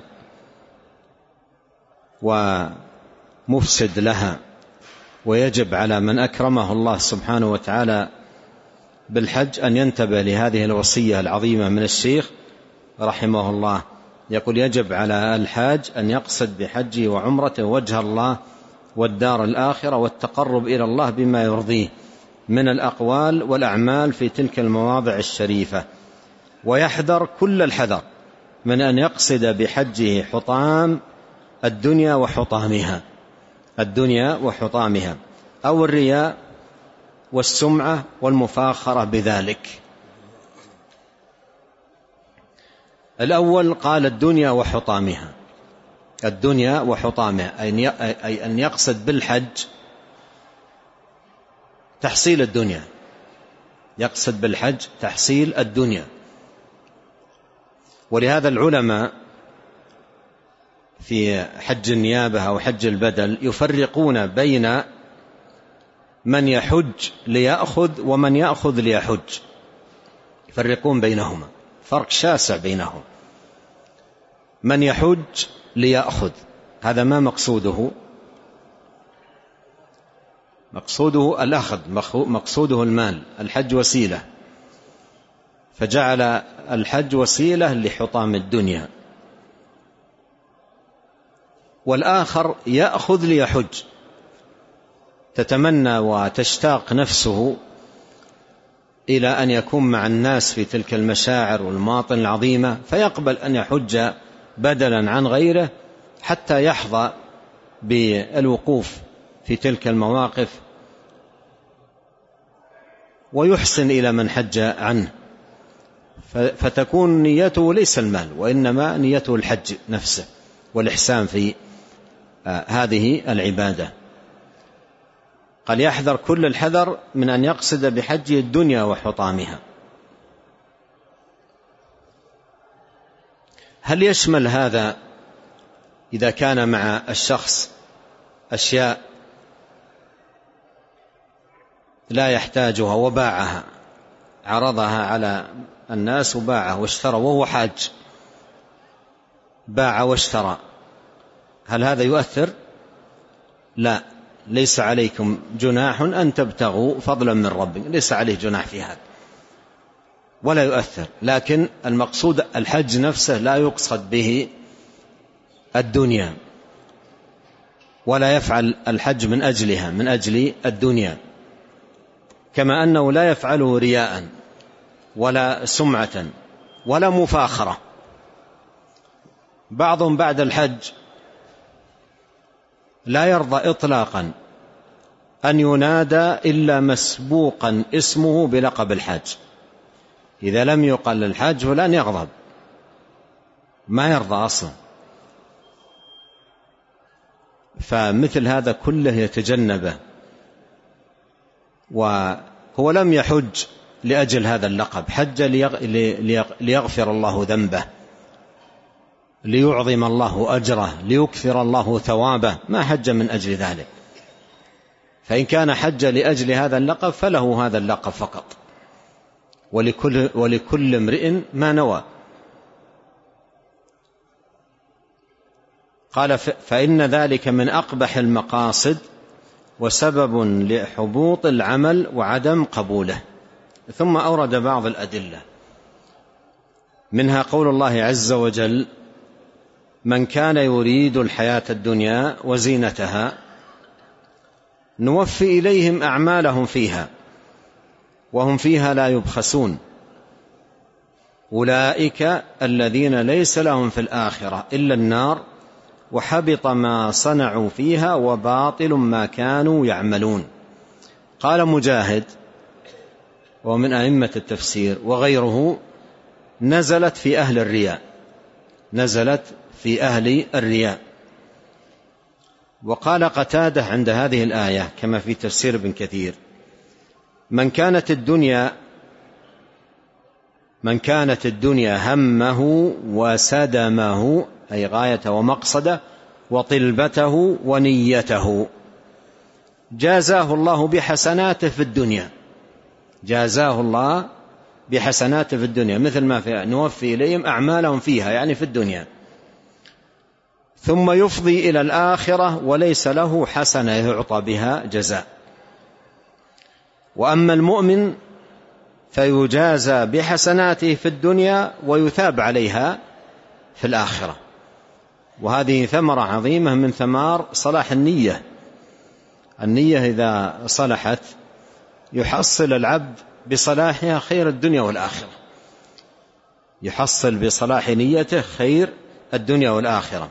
ومفسد لها، ويجب على من أكرمه الله سبحانه وتعالى بالحج أن ينتبه لهذه الوصية العظيمة من الشيخ رحمه الله. يقول: يجب على الحاج أن يقصد بحجه وعمرته وجه الله والدار الآخرة والتقرب إلى الله بما يرضيه من الأقوال والأعمال في تلك المواضع الشريفة، ويحذر كل الحذر من أن يقصد بحجه حطام الدنيا وحطامها أو الرياء والسمعة والمفاخرة بذلك. الأول قال الدنيا وحطامها، الدنيا وحطامها أي أن يقصد بالحج تحصيل الدنيا، يقصد بالحج تحصيل الدنيا. ولهذا العلماء في حج النيابة أو حج البدل يفرقون بين من يحج ليأخذ ومن يأخذ ليحج، يفرقون بينهما فرق شاسع بينهم. من يحج ليأخذ هذا ما مقصوده؟ مقصوده الأخذ، مقصوده المال. الحج وسيلة، فجعل الحج وسيلة لحطام الدنيا. والآخر يأخذ ليحج، تتمنى وتشتاق نفسه إلى أن يكون مع الناس في تلك المشاعر والمواطن العظيمة، فيقبل أن يحج بدلا عن غيره حتى يحظى بالوقوف في تلك المواقف ويحسن إلى من حج عنه، فتكون نيته ليس المال وإنما نيته الحج نفسه والإحسان في هذه العبادة. قال: يحذر كل الحذر من أن يقصد بحجه الدنيا وحطامها. هل يشمل هذا إذا كان مع الشخص أشياء لا يحتاجها وباعها، عرضها على الناس وباعها واشترى وهو حاج، باع واشترى، هل هذا يؤثر؟ لا، ليس عليكم جناح أن تبتغوا فضلا من ربكم، ليس عليه جناح في هذا ولا يؤثر. لكن المقصود الحج نفسه لا يقصد به الدنيا، ولا يفعل الحج من أجلها، من أجل الدنيا، كما أنه لا يفعله رياء ولا سمعة ولا مفاخرة. بعضهم بعد الحج لا يرضى إطلاقا أن ينادى إلا مسبوقا اسمه بلقب الحاج، إذا لم يقل الحاج فلان يغضب، ما يرضى أصلا. فمثل هذا كله يتجنبه، وهو لم يحج لأجل هذا اللقب، حج ليغفر الله ذنبه، ليعظم الله أجره، ليكثر الله ثوابه، ما حج من أجل ذلك. فإن كان حج لأجل هذا اللقب فله هذا اللقب فقط، ولكل امرئ ما نوى. قال: فإن ذلك من أقبح المقاصد وسبب لحبوط العمل وعدم قبوله. ثم أورد بعض الأدلة، منها قول الله عز وجل: من كان يريد الحياة الدنيا وزينتها نوفي إليهم أعمالهم فيها وهم فيها لا يبخسون أولئك الذين ليس لهم في الآخرة إلا النار وحبط ما صنعوا فيها وباطل ما كانوا يعملون. قال مجاهد: ومن أئمة التفسير وغيره نزلت في أهل الرياء، نزلت في أهل الرياء. وقال قتادة عند هذه الآية كما في تفسير ابن كثير: من كانت الدنيا همه وسدمه، أي غاية ومقصده وطلبته ونيته، جازاه الله بحسناته في الدنيا، جازاه الله بحسناته في الدنيا، مثل ما نوفي إليهم أعمالهم فيها، يعني في الدنيا، ثم يفضي إلى الآخرة وليس له حسنة يعطى بها جزاء. وأما المؤمن فيجازى بحسناته في الدنيا ويثاب عليها في الآخرة. وهذه ثمرة عظيمة من ثمار صلاح النية. النية إذا صلحت يحصل العبد بصلاحها خير الدنيا والآخرة، يحصل بصلاح نيته خير الدنيا والآخرة.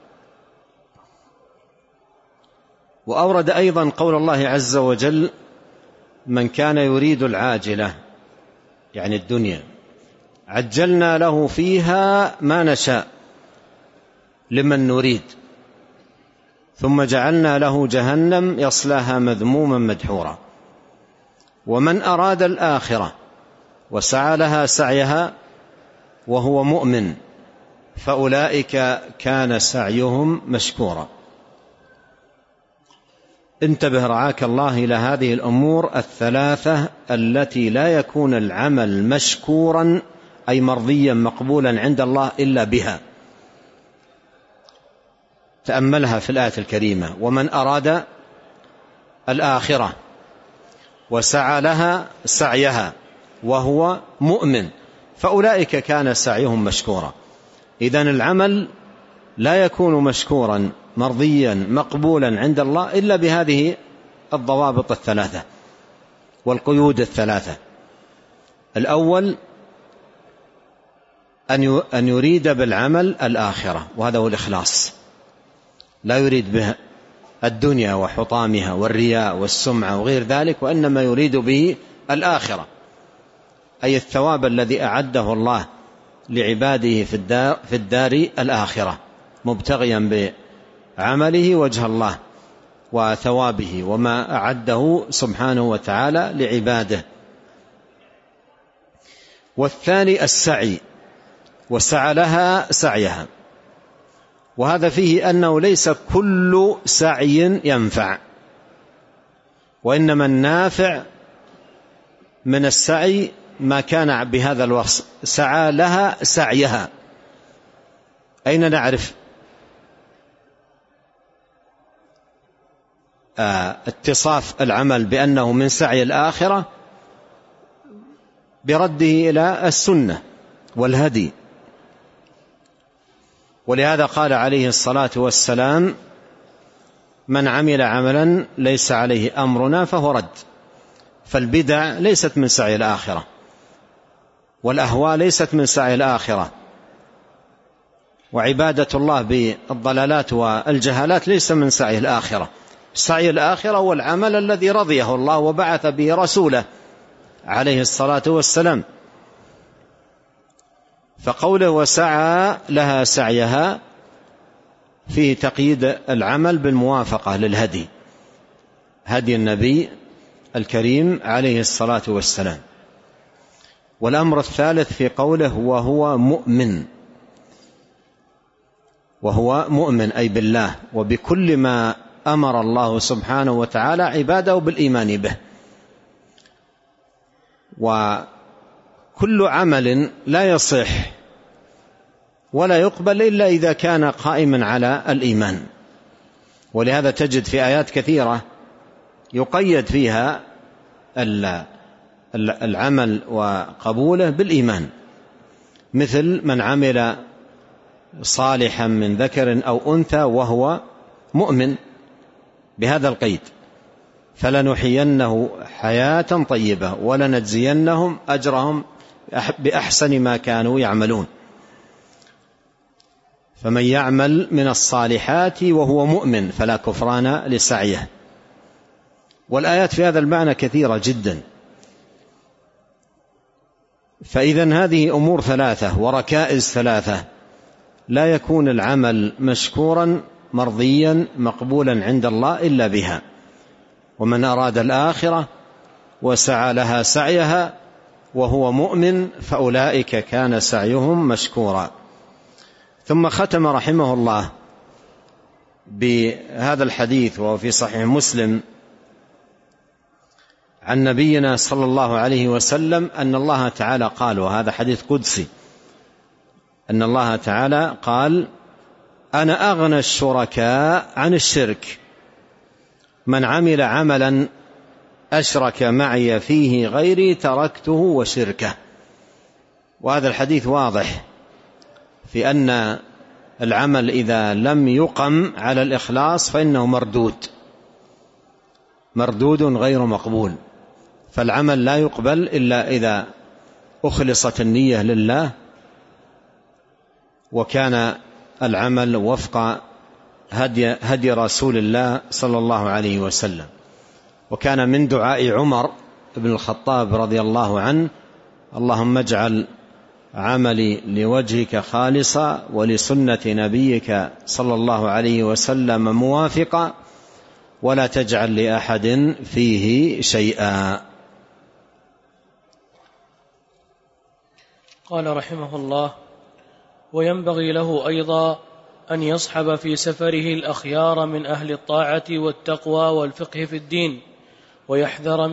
وأورد أيضا قول الله عز وجل: من كان يريد العاجلة، يعني الدنيا، عجلنا له فيها ما نشاء لمن نريد، ثم جعلنا له جهنم يصلاها مذموما مدحورا. ومن أراد الآخرة وسعى لها سعيها وهو مؤمن فأولئك كان سعيهم مشكورا. انتبه رعاك الله إلى هذه الأمور الثلاثة التي لا يكون العمل مشكورا أي مرضيا مقبولا عند الله إلا بها. تأملها في الآية الكريمة: ومن أراد الآخرة وسعى لها سعيها وهو مؤمن فأولئك كان سعيهم مشكورا. إذن العمل لا يكون مشكورا مرضيا مقبولا عند الله إلا بهذه الضوابط الثلاثة والقيود الثلاثة. الأول أن يريد بالعمل الآخرة، وهذا هو الإخلاص، لا يريد به الدنيا وحطامها والرياء والسمعة وغير ذلك، وإنما يريد به الآخرة، أي الثواب الذي أعده الله لعباده في الدار الآخرة، مبتغيا بعمله وجه الله وثوابه وما أعده سبحانه وتعالى لعباده. والثاني السعي، وسعى لها سعيها، وهذا فيه أنه ليس كل سعي ينفع، وإنما النافع من السعي ما كان بهذا الوصف: سعى لها سعيها. أين نعرف اتصاف العمل بأنه من سعي الآخرة؟ برده إلى السنة والهدي. ولهذا قال عليه الصلاة والسلام: من عمل عملا ليس عليه أمرنا فهو رد. فالبدع ليست من سعي الآخرة، والأهواء ليست من سعي الآخرة، وعبادة الله بالضلالات والجهالات ليس من سعي الآخرة. سعي الآخرة هو العمل الذي رضيه الله وبعث به رسوله عليه الصلاة والسلام. فقوله وسعى لها سعيها فيه تقييد العمل بالموافقة للهدي، هدي النبي الكريم عليه الصلاة والسلام. والأمر الثالث في قوله وهو مؤمن، وهو مؤمن أي بالله وبكل ما أمر الله سبحانه وتعالى عباده بالإيمان به. وكل عمل لا يصح ولا يقبل إلا إذا كان قائما على الإيمان. ولهذا تجد في آيات كثيرة يقيد فيها العمل وقبوله بالإيمان، مثل من عمل صالحا من ذكر أو أنثى وهو مؤمن، بهذا القيد: فلنحيينه حياة طيبة ولنجزينهم أجرهم بأحسن ما كانوا يعملون. فمن يعمل من الصالحات وهو مؤمن فلا كفران لسعيه. والآيات في هذا المعنى كثيرة جدا، فإذن هذه أمور ثلاثة وركائز ثلاثة لا يكون العمل مشكورا مرضيا مقبولا عند الله إلا بها. ومن أراد الآخرة وسعى لها سعيها وهو مؤمن فأولئك كان سعيهم مشكورا. ثم ختم رحمه الله بهذا الحديث وهو في صحيح مسلم عن نبينا صلى الله عليه وسلم أن الله تعالى قال، وهذا حديث قدسي، أن الله تعالى قال: أنا أغنى الشركاء عن الشرك، من عمل عملا أشرك معي فيه غيري تركته وشركه. وهذا الحديث واضح في أن العمل إذا لم يقم على الإخلاص فإنه مردود غير مقبول. فالعمل لا يقبل إلا إذا أخلصت النية لله وكان العمل وفق هدي رسول الله صلى الله عليه وسلم. وكان من دعاء عمر بن الخطاب رضي الله عنه: اللهم اجعل عملي لوجهك خالصا ولسنة نبيك صلى الله عليه وسلم موافقا ولا تجعل لأحد فيه شيئا. قال رحمه الله: وينبغي له أيضا أن يصحب في سفره الأخيار من أهل الطاعة والتقوى والفقه في الدين، ويحذر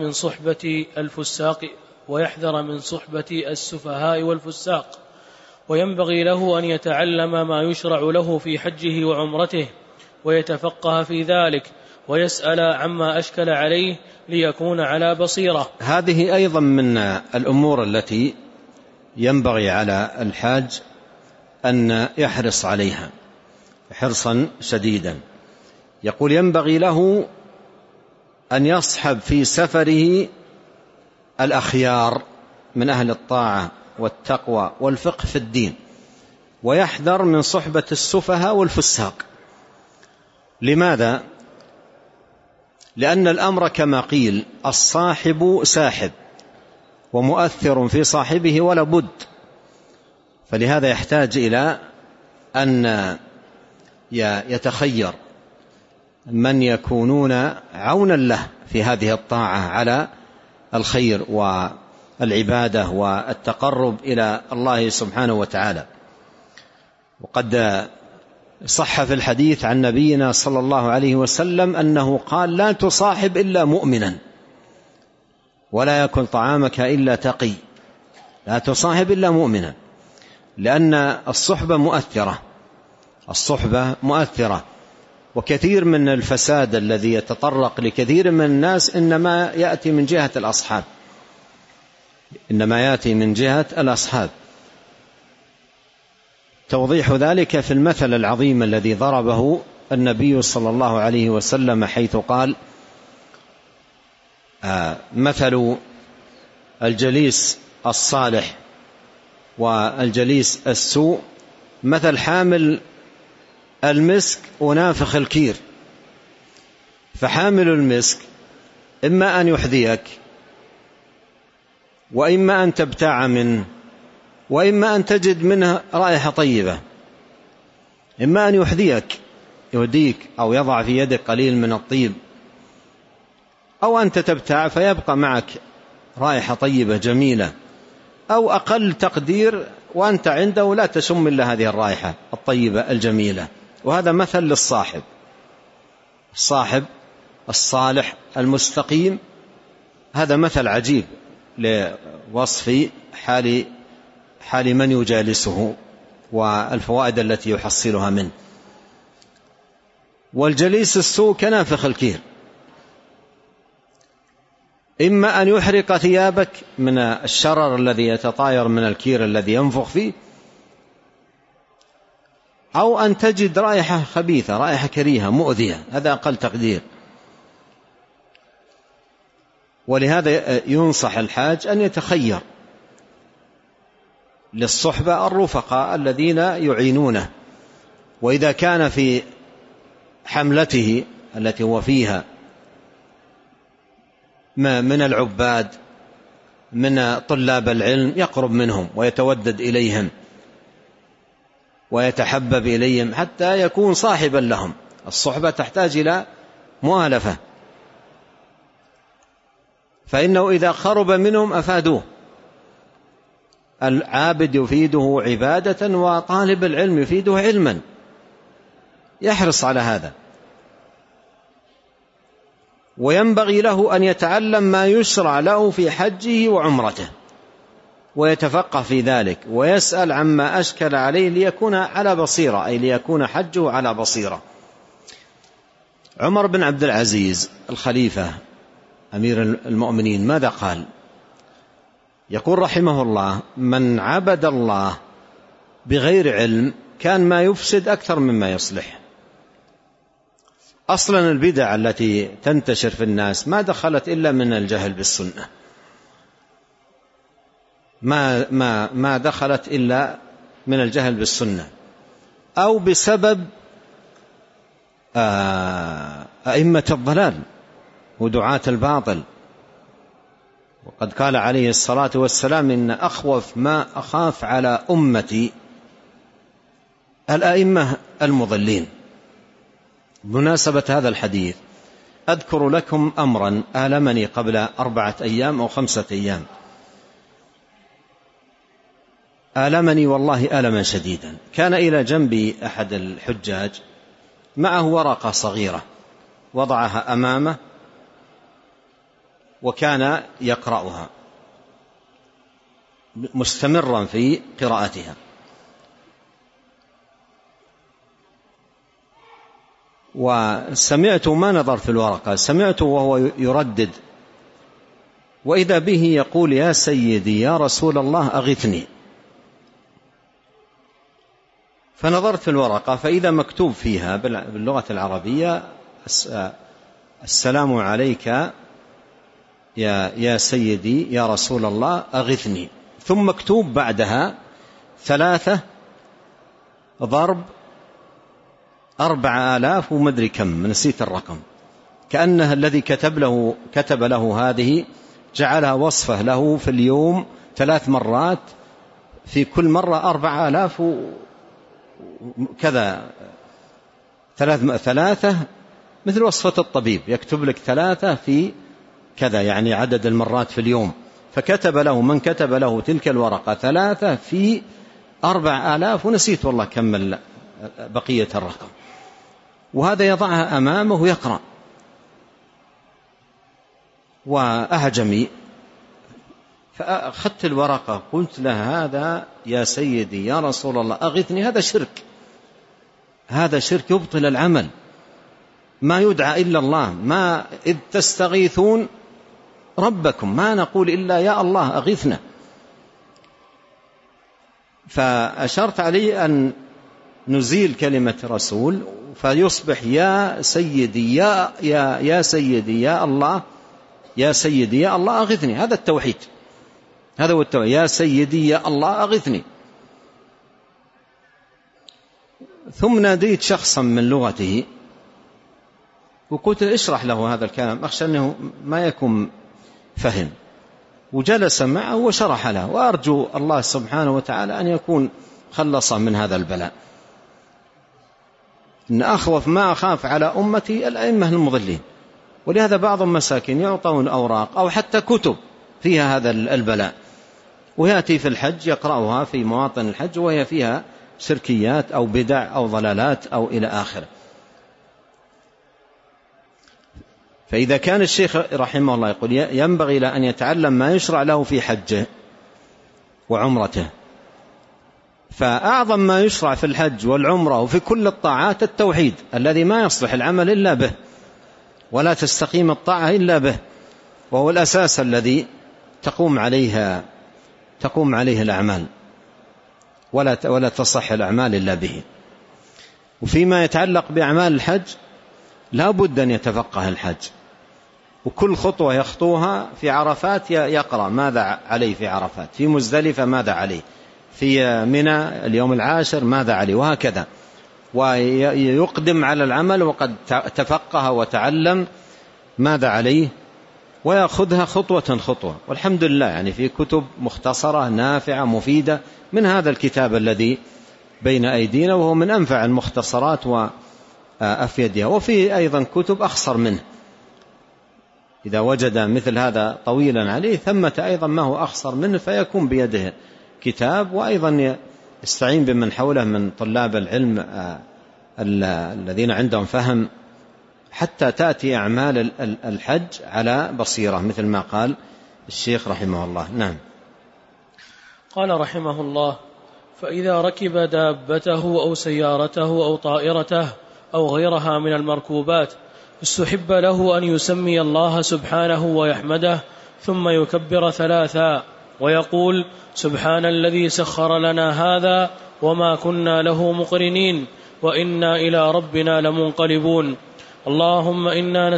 من صحبة السفهاء والفساق. وينبغي له أن يتعلم ما يشرع له في حجه وعمرته ويتفقه في ذلك ويسأل عما أشكل عليه ليكون على بصيرة. هذه أيضا من الأمور التي ينبغي على الحاج أن يحرص عليها حرصا شديدا. يقول: ينبغي له أن يصحب في سفره الأخيار من أهل الطاعة والتقوى والفقه في الدين، ويحذر من صحبة السفهاء والفساق. لماذا؟ لأن الأمر كما قيل: الصاحب ساحب، ومؤثر في صاحبه ولا بد. فلهذا يحتاج إلى أن يتخير من يكونون عونا له في هذه الطاعة على الخير والعبادة والتقرب إلى الله سبحانه وتعالى. وقد صح في الحديث عن نبينا صلى الله عليه وسلم أنه قال: لا تصاحب إلا مؤمنا ولا يأكل طعامك إلا تقي. لا تصاحب إلا مؤمنا، لأن الصحبة مؤثرة. وكثير من الفساد الذي يتطرق لكثير من الناس إنما يأتي من جهة الأصحاب. توضيح ذلك في المثل العظيم الذي ضربه النبي صلى الله عليه وسلم، حيث قال: مثل الجليس الصالح والجليس السوء مثل حامل المسك ونافخ الكير. فحامل المسك إما أن يحذيك وإما أن تبتاع منه وإما أن تجد منه رائحة طيبة. إما أن يهديك أو يضع في يدك قليل من الطيب، أو أنت تبتاع فيبقى معك رائحة طيبة جميلة، أو أقل تقدير وأنت عنده لا تشم إلا هذه الرائحة الطيبة الجميلة. وهذا مثل للصاحب، الصاحب الصالح المستقيم. هذا مثل عجيب لوصف حال من يجالسه والفوائد التي يحصلها منه. والجليس السوء كنافخ الكير، إما أن يحرق ثيابك من الشرر الذي يتطاير من الكير الذي ينفخ فيه، أو أن تجد رائحة خبيثة، رائحة كريهة مؤذية. هذا أقل تقدير. ولهذا ينصح الحاج أن يتخير للصحبة الرفقاء الذين يعينونه. وإذا كان في حملته التي هو فيها من العباد من طلاب العلم يقرب منهم ويتودد إليهم ويتحبب إليهم حتى يكون صاحبا لهم. الصحبة تحتاج إلى مؤالفة، فإنه إذا قرب منهم أفادوه. العابد يفيده عبادة وطالب العلم يفيده علما، يحرص على هذا، وينبغي له أن يتعلم ما يشرع له في حجه وعمرته ويتفقه في ذلك ويسأل عما أشكل عليه ليكون على بصيرة، أي ليكون حجه على بصيرة. عمر بن عبد العزيز الخليفة أمير المؤمنين ماذا قال؟ يقول رحمه الله: من عبد الله بغير علم كان ما يفسد أكثر مما يصلح. أصلا البدع التي تنتشر في الناس ما دخلت إلا من الجهل بالسنة، ما دخلت إلا من الجهل بالسنة أو بسبب أئمة الضلال ودعاة الباطل. وقد قال عليه الصلاة والسلام: إن أخوف ما أخاف على أمتي الأئمة المضلين. بمناسبة هذا الحديث أذكر لكم أمرا آلمني قبل 4 أيام أو 5 أيام، آلمني والله ألما شديدا. كان إلى جنبي أحد الحجاج معه ورقة صغيرة وضعها أمامه وكان يقرأها مستمرا في قراءتها، وسمعت ما نظر في الورقة، سمعته وهو يردد، وإذا به يقول: يا سيدي يا رسول الله أغثني. فنظرت في الورقة فإذا مكتوب فيها باللغة العربية: السلام عليك يا سيدي يا رسول الله أغثني، ثم مكتوب بعدها 3 ضرب 4000 ومدري كم، نسيت الرقم، كأنه الذي كتب له هذه جعلها وصفه له في اليوم 3 مرات، في كل مرة 4000 كذا، 3 مثل وصفة الطبيب، يكتب لك 3 في كذا، يعني عدد المرات في اليوم. فكتب له من كتب له تلك الورقة 3 في 4000 ونسيت والله كمل بقية الرقم، وهذا يضعها أمامه ويقرأ. وأهجمي، فأخذت الورقة قلت له: هذا يا سيدي يا رسول الله أغثني، هذا شرك، هذا شرك يبطل العمل، ما يدعى إلا الله، ما إذ تستغيثون ربكم، ما نقول إلا يا الله أغثنا. فأشرت عليه أن نزيل كلمة رسول فيصبح يا سيدي يا سيدي يا الله، يا سيدي يا الله أغثني. هذا التوحيد، هذا هو التوحيد، يا سيدي يا الله أغثني. ثم ناديت شخصا من لغته وقلت اشرح له هذا الكلام، أخشى أنه ما يكون فهم، وجلس معه وشرح له، وأرجو الله سبحانه وتعالى أن يكون خلص من هذا البلاء. إن أخوف ما أخاف على أمتي الأئمة المضلين، ولهذا بعض المساكين يعطون أوراق أو حتى كتب فيها هذا البلاء، ويأتي في الحج يقرأها في مواطن الحج وهي فيها شركيات أو بدع أو ضلالات أو إلى آخره. فإذا كان الشيخ رحمه الله يقول ينبغي له أن يتعلم ما يشرع له في حجه وعمرته، فأعظم ما يشرع في الحج والعمرة وفي كل الطاعات التوحيد الذي ما يصلح العمل إلا به، ولا تستقيم الطاعة إلا به، وهو الأساس الذي تقوم عليه الأعمال، ولا تصح الأعمال إلا به. وفيما يتعلق بأعمال الحج لا بد أن يتفقه الحج، وكل خطوة يخطوها في عرفات يقرأ ماذا عليه في عرفات، في مزدلفة ماذا عليه، في منى اليوم العاشر ماذا عليه، وهكذا، ويقدم على العمل وقد تفقه وتعلم ماذا عليه ويأخذها خطوة خطوة. والحمد لله يعني في كتب مختصرة نافعة مفيدة من هذا الكتاب الذي بين أيدينا، وهو من أنفع المختصرات وأفيدها. وفي أيضا كتب أخصر منه، إذا وجد مثل هذا طويلا عليه ثمة أيضا ما هو أخصر منه فيكون بيده كتاب. وأيضا يستعين بمن حوله من طلاب العلم الذين عندهم فهم، حتى تأتي أعمال الحج على بصيرة مثل ما قال الشيخ رحمه الله. نعم. قال رحمه الله: فإذا ركب دابته أو سيارته أو طائرته أو غيرها من المركوبات استحب له أن يسمي الله سبحانه ويحمده، ثم يكبر 3 ويقول: سبحان الذي سخر لنا هذا وما كنا له مقرنين وإنا إلى ربنا لمنقلبون. اللهم إني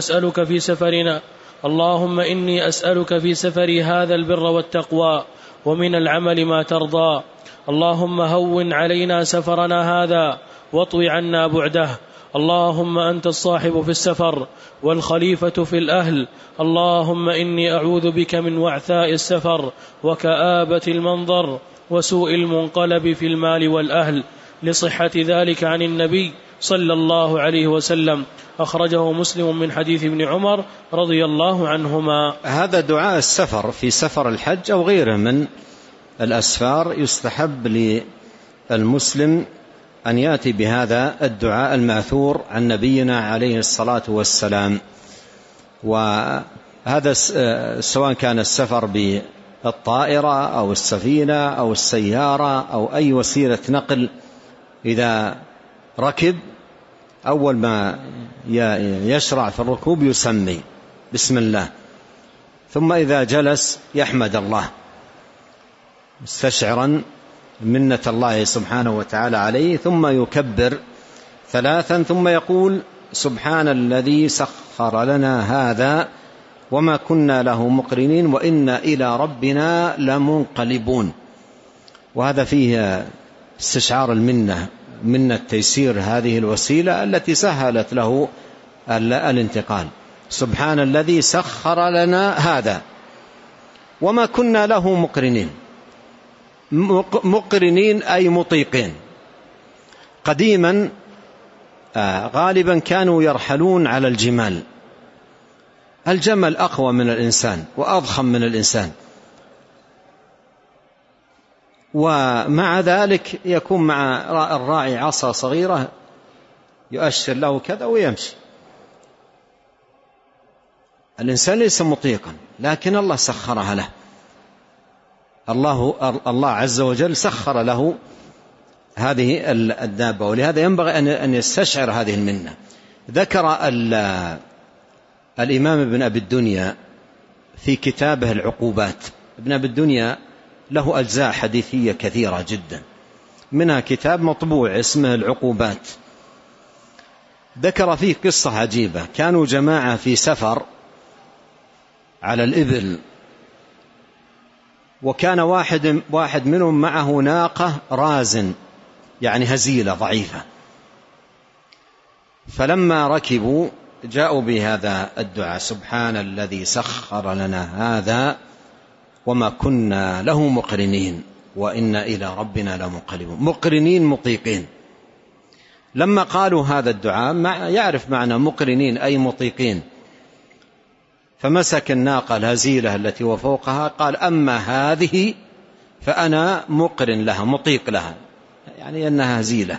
أسألك في سفري هذا البر والتقوى ومن العمل ما ترضى. اللهم هون علينا سفرنا هذا واطو عنا بعده. اللهم أنت الصاحب في السفر والخليفة في الأهل. اللهم إني أعوذ بك من وعثاء السفر وكآبة المنظر وسوء المنقلب في المال والأهل، لصحة ذلك عن النبي صلى الله عليه وسلم. أخرجه مسلم من حديث ابن عمر رضي الله عنهما. هذا دعاء السفر في سفر الحج أو غيره من الأسفار، يستحب للمسلم أن يأتي بهذا الدعاء الماثور عن نبينا عليه الصلاة والسلام. وهذا سواء كان السفر بالطائرة أو السفينة أو السيارة أو أي وسيلة نقل، إذا ركب أول ما يشرع في الركوب يسمي بسم الله، ثم إذا جلس يحمد الله مستشعرا منة الله سبحانه وتعالى عليه، ثم يكبر 3 ثم يقول: سبحان الذي سخر لنا هذا وما كنا له مقرنين وإنا إلى ربنا لمنقلبون. وهذا فيه استشعار المنة، منة تيسير هذه الوسيلة التي سهلت له الانتقال. سبحان الذي سخر لنا هذا وما كنا له مقرنين. مقرنين أي مطيقين. قديما غالبا كانوا يرحلون على الجمال. الجمل أقوى من الإنسان وأضخم من الإنسان، ومع ذلك يكون مع الراعي عصا صغيرة يؤشر له كذا ويمشي. الإنسان ليس مطيقا، لكن الله سخرها له. الله عز وجل سخر له هذه الدابة، ولهذا ينبغي أن يستشعر هذه المنة. ذكر الإمام ابن أبي الدنيا في كتابه العقوبات. ابن أبي الدنيا له أجزاء حديثية كثيرة جدا، منها كتاب مطبوع اسمه العقوبات. ذكر فيه قصة عجيبة. كانوا جماعة في سفر على الإبل، وكان واحد منهم معه ناقة رازن، يعني هزيلة ضعيفة. فلما ركبوا جاءوا بهذا الدعاء: سبحان الذي سخر لنا هذا وما كنا له مقرنين وإنا إلى ربنا لمنقلبون. مقرنين مطيقين. لما قالوا هذا الدعاء يعرف معنى مقرنين أي مطيقين، فمسك الناقة الهزيلة التي وفوقها قال: أما هذه فأنا مقرن لها مطيق لها، يعني أنها هزيلة.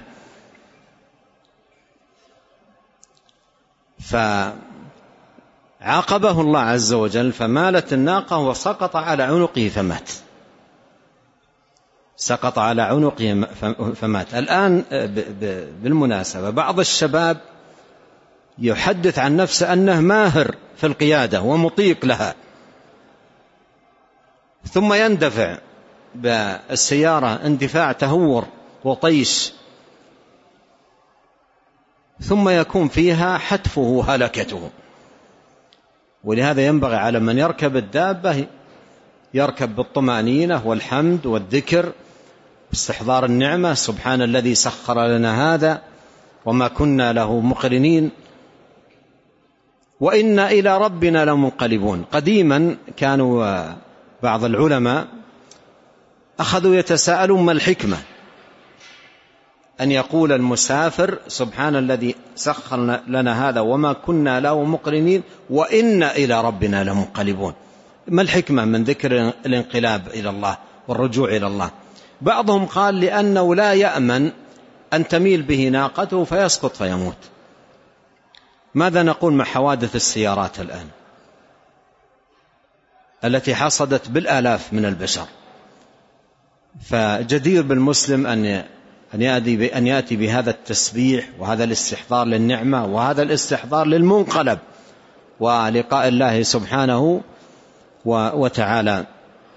فعاقبه الله عز وجل فمالت الناقة وسقط على عنقه فمات. سقط على عنقه فمات. الآن بالمناسبة بعض الشباب يحدث عن نفسه أنه ماهر في القيادة ومطيق لها، ثم يندفع بالسيارة اندفاع تهور وطيش، ثم يكون فيها حتفه وهلكته. ولهذا ينبغي على من يركب الدابة يركب بالطمأنينة والحمد والذكر واستحضار النعمة. سبحان الذي سخر لنا هذا وما كنا له مقرنين وإن إلى ربنا لمنقلبون. قديما كانوا بعض العلماء أخذوا يتساءلون ما الحكمة أن يقول المسافر سبحان الذي سخر لنا هذا وما كنا له مقرنين وإن إلى ربنا لمنقلبون. ما الحكمة من ذكر الانقلاب إلى الله والرجوع إلى الله؟ بعضهم قال لأنه لا يأمن أن تميل به ناقته فيسقط فيموت. ماذا نقول مع حوادث السيارات الآن التي حصدت بالآلاف من البشر؟ فجدير بالمسلم أن يأتي بهذا التسبيح وهذا الاستحضار للنعمة وهذا الاستحضار للمنقلب ولقاء الله سبحانه وتعالى.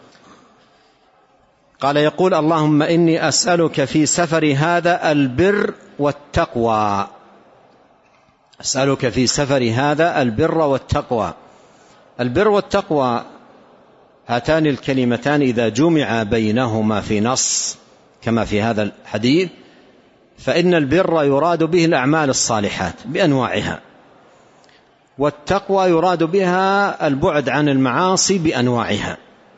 قال يقول اللهم إني أسألك في سفر هذا البر والتقوى. أسألك في سفر هذا البر والتقوى. البر والتقوى هاتان الكلمتان إذا جمع بينهما في نص كما في هذا الحديث فإن البر يراد به الأعمال الصالحات بأنواعها، والتقوى يراد بها البعد عن المعاصي بأنواعها.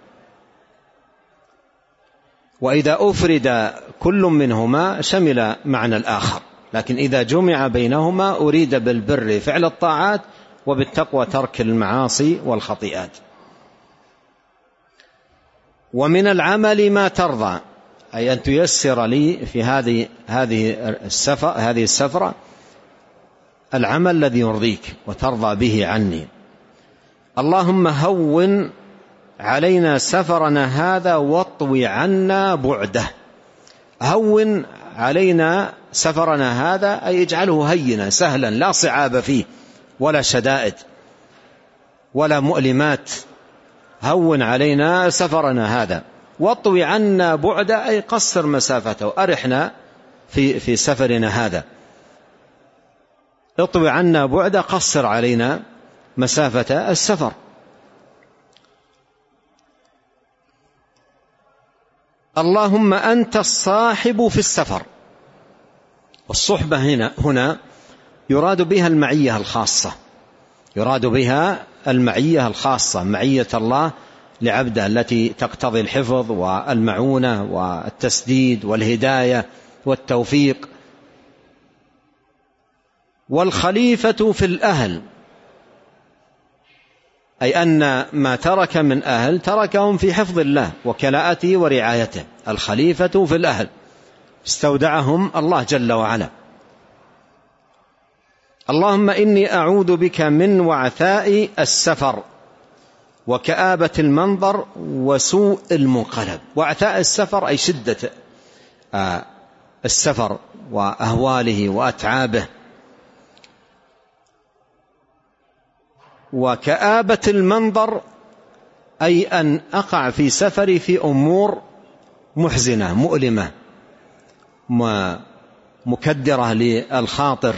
وإذا أفرد كل منهما شمل معنى الآخر، لكن إذا جمع بينهما أريد بالبر فعل الطاعات وبالتقوى ترك المعاصي والخطيئات. ومن العمل ما ترضى، أي أن تيسر لي في هذه السفرة العمل الذي يرضيك وترضى به عني. اللهم هون علينا سفرنا هذا واطوي عنا بعده. هون علينا سفرنا هذا أي اجعله هينا سهلا لا صعاب فيه ولا شدائد ولا مؤلمات. هون علينا سفرنا هذا واطوي عنا بعده أي قصر مسافته، أرحنا في سفرنا هذا. اطوي عنا بعده قصر علينا مسافة السفر. اللهم أنت الصاحب في السفر. والصحبة هنا يراد بها المعية الخاصة، يراد بها المعية الخاصة، معية الله لعبده التي تقتضي الحفظ والمعونة والتسديد والهداية والتوفيق. والخليفة في الأهل أي أن ما ترك من أهل تركهم في حفظ الله وكلاءته ورعايته. الخليفة في الأهل استودعهم الله جل وعلا. اللهم إني أعوذ بك من وعثاء السفر وكآبة المنظر وسوء المنقلب. وعثاء السفر أي شدة السفر وأهواله وأتعابه. وكآبة المنظر أي أن أقع في سفري في أمور محزنة مؤلمة مكدرة للخاطر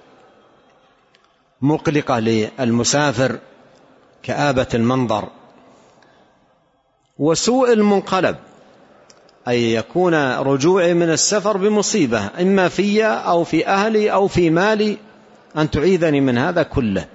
مقلقة للمسافر، كآبة المنظر. وسوء المنقلب أي يكون رجوعي من السفر بمصيبة إما في أو في أهلي أو في مالي، أن تعيذني من هذا كله.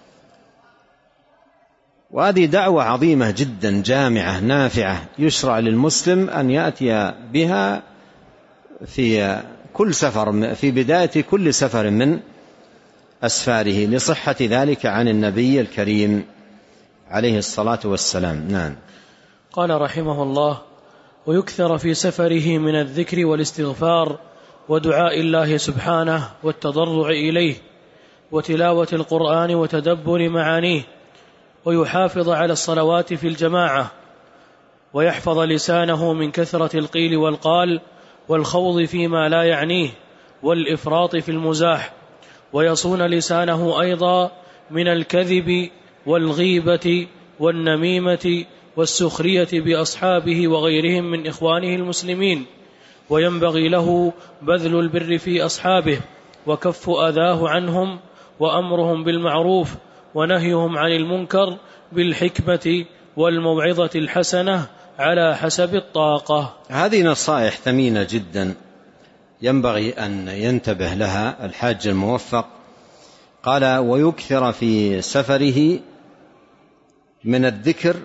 وهذه دعوة عظيمة جدا جامعة نافعة يشرع للمسلم أن يأتي بها في كل سفر، في بداية كل سفر من أسفاره، لصحة ذلك عن النبي الكريم عليه الصلاة والسلام. نعم. قال رحمه الله: ويكثر في سفره من الذكر والاستغفار ودعاء الله سبحانه والتضرع إليه وتلاوة القرآن وتدبر معانيه، ويحافظ على الصلوات في الجماعة، ويحفظ لسانه من كثرة القيل والقال والخوض فيما لا يعنيه والإفراط في المزاح، ويصون لسانه أيضا من الكذب والغيبة والنميمة والسخرية بأصحابه وغيرهم من إخوانه المسلمين. وينبغي له بذل البر في أصحابه وكف أذاه عنهم وأمرهم بالمعروف ونهيهم عن المنكر بالحكمة والموعظة الحسنة على حسب الطاقة. هذه نصائح ثمينة جدا ينبغي أن ينتبه لها الحاج الموفق. قال ويكثر في سفره من الذكر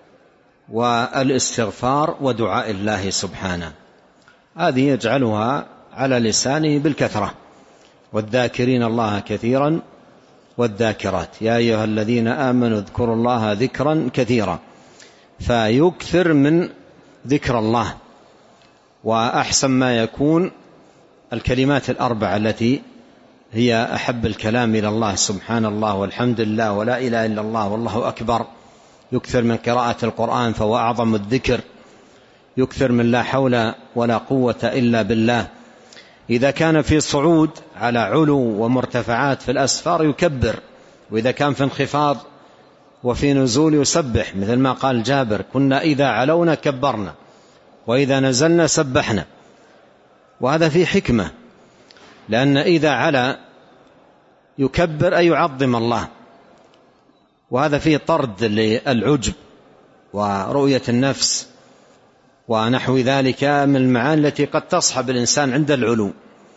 والاستغفار ودعاء الله سبحانه، هذه يجعلها على لسانه بالكثرة. والذاكرين الله كثيرا والذاكرات، يا أيها الذين آمنوا اذكروا الله ذكرا كثيرا، فيكثر من ذكر الله. وأحسن ما يكون الكلمات الأربع التي هي أحب الكلام إلى الله، سبحان الله والحمد لله ولا إله إلا الله والله أكبر. يكثر من قراءة القرآن فهو أعظم الذكر. يكثر من لا حول ولا قوة إلا بالله. إذا كان في صعود على علو ومرتفعات في الأسفار يكبر، وإذا كان في انخفاض وفي نزول يسبح، مثل ما قال جابر كنا إذا علونا كبرنا وإذا نزلنا سبحنا. وهذا فيه حكمة، لأن إذا علا يكبر أي يعظم الله، وهذا فيه طرد للعجب ورؤية النفس ونحو ذلك من المعاني التي قد تصحب الإنسان عند العلو.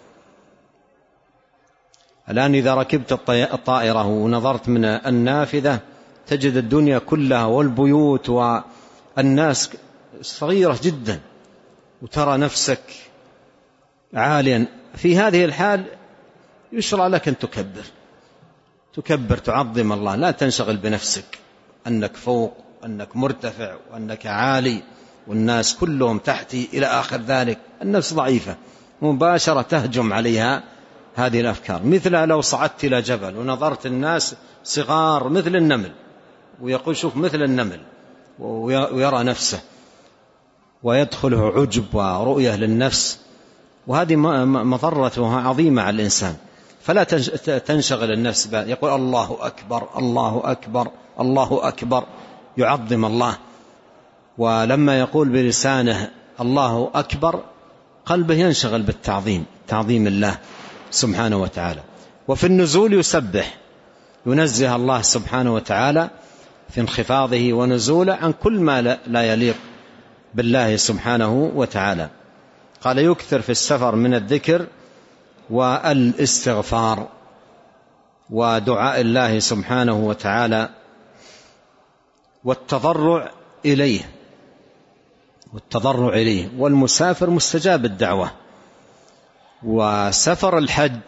الآن إذا ركبت الطائرة ونظرت من النافذة تجد الدنيا كلها والبيوت والناس صغيرة جدا، وترى نفسك عاليا. في هذه الحال يشرع لك أن تكبر تعظم الله، لا تنشغل بنفسك أنك فوق أنك مرتفع وأنك عالي والناس كلهم تحتي إلى آخر ذلك. النفس ضعيفة مباشرة تهجم عليها هذه الأفكار، مثل لو صعدت إلى جبل ونظرت الناس صغار مثل النمل، ويقول شوف مثل النمل، ويرى نفسه ويدخله عجب ورؤية للنفس، وهذه مضرتها عظيمة على الإنسان. فلا تنشغل النفس بها، يقول الله أكبر الله أكبر الله أكبر، يعظم الله. ولما يقول بلسانه الله أكبر قلبه ينشغل بالتعظيم، تعظيم الله سبحانه وتعالى. وفي النزول يسبح، ينزه الله سبحانه وتعالى في انخفاضه ونزوله عن كل ما لا يليق بالله سبحانه وتعالى. قال يكثر في السفر من الذكر والاستغفار ودعاء الله سبحانه وتعالى والتضرع إليه. والمسافر مستجاب الدعوة. وسفر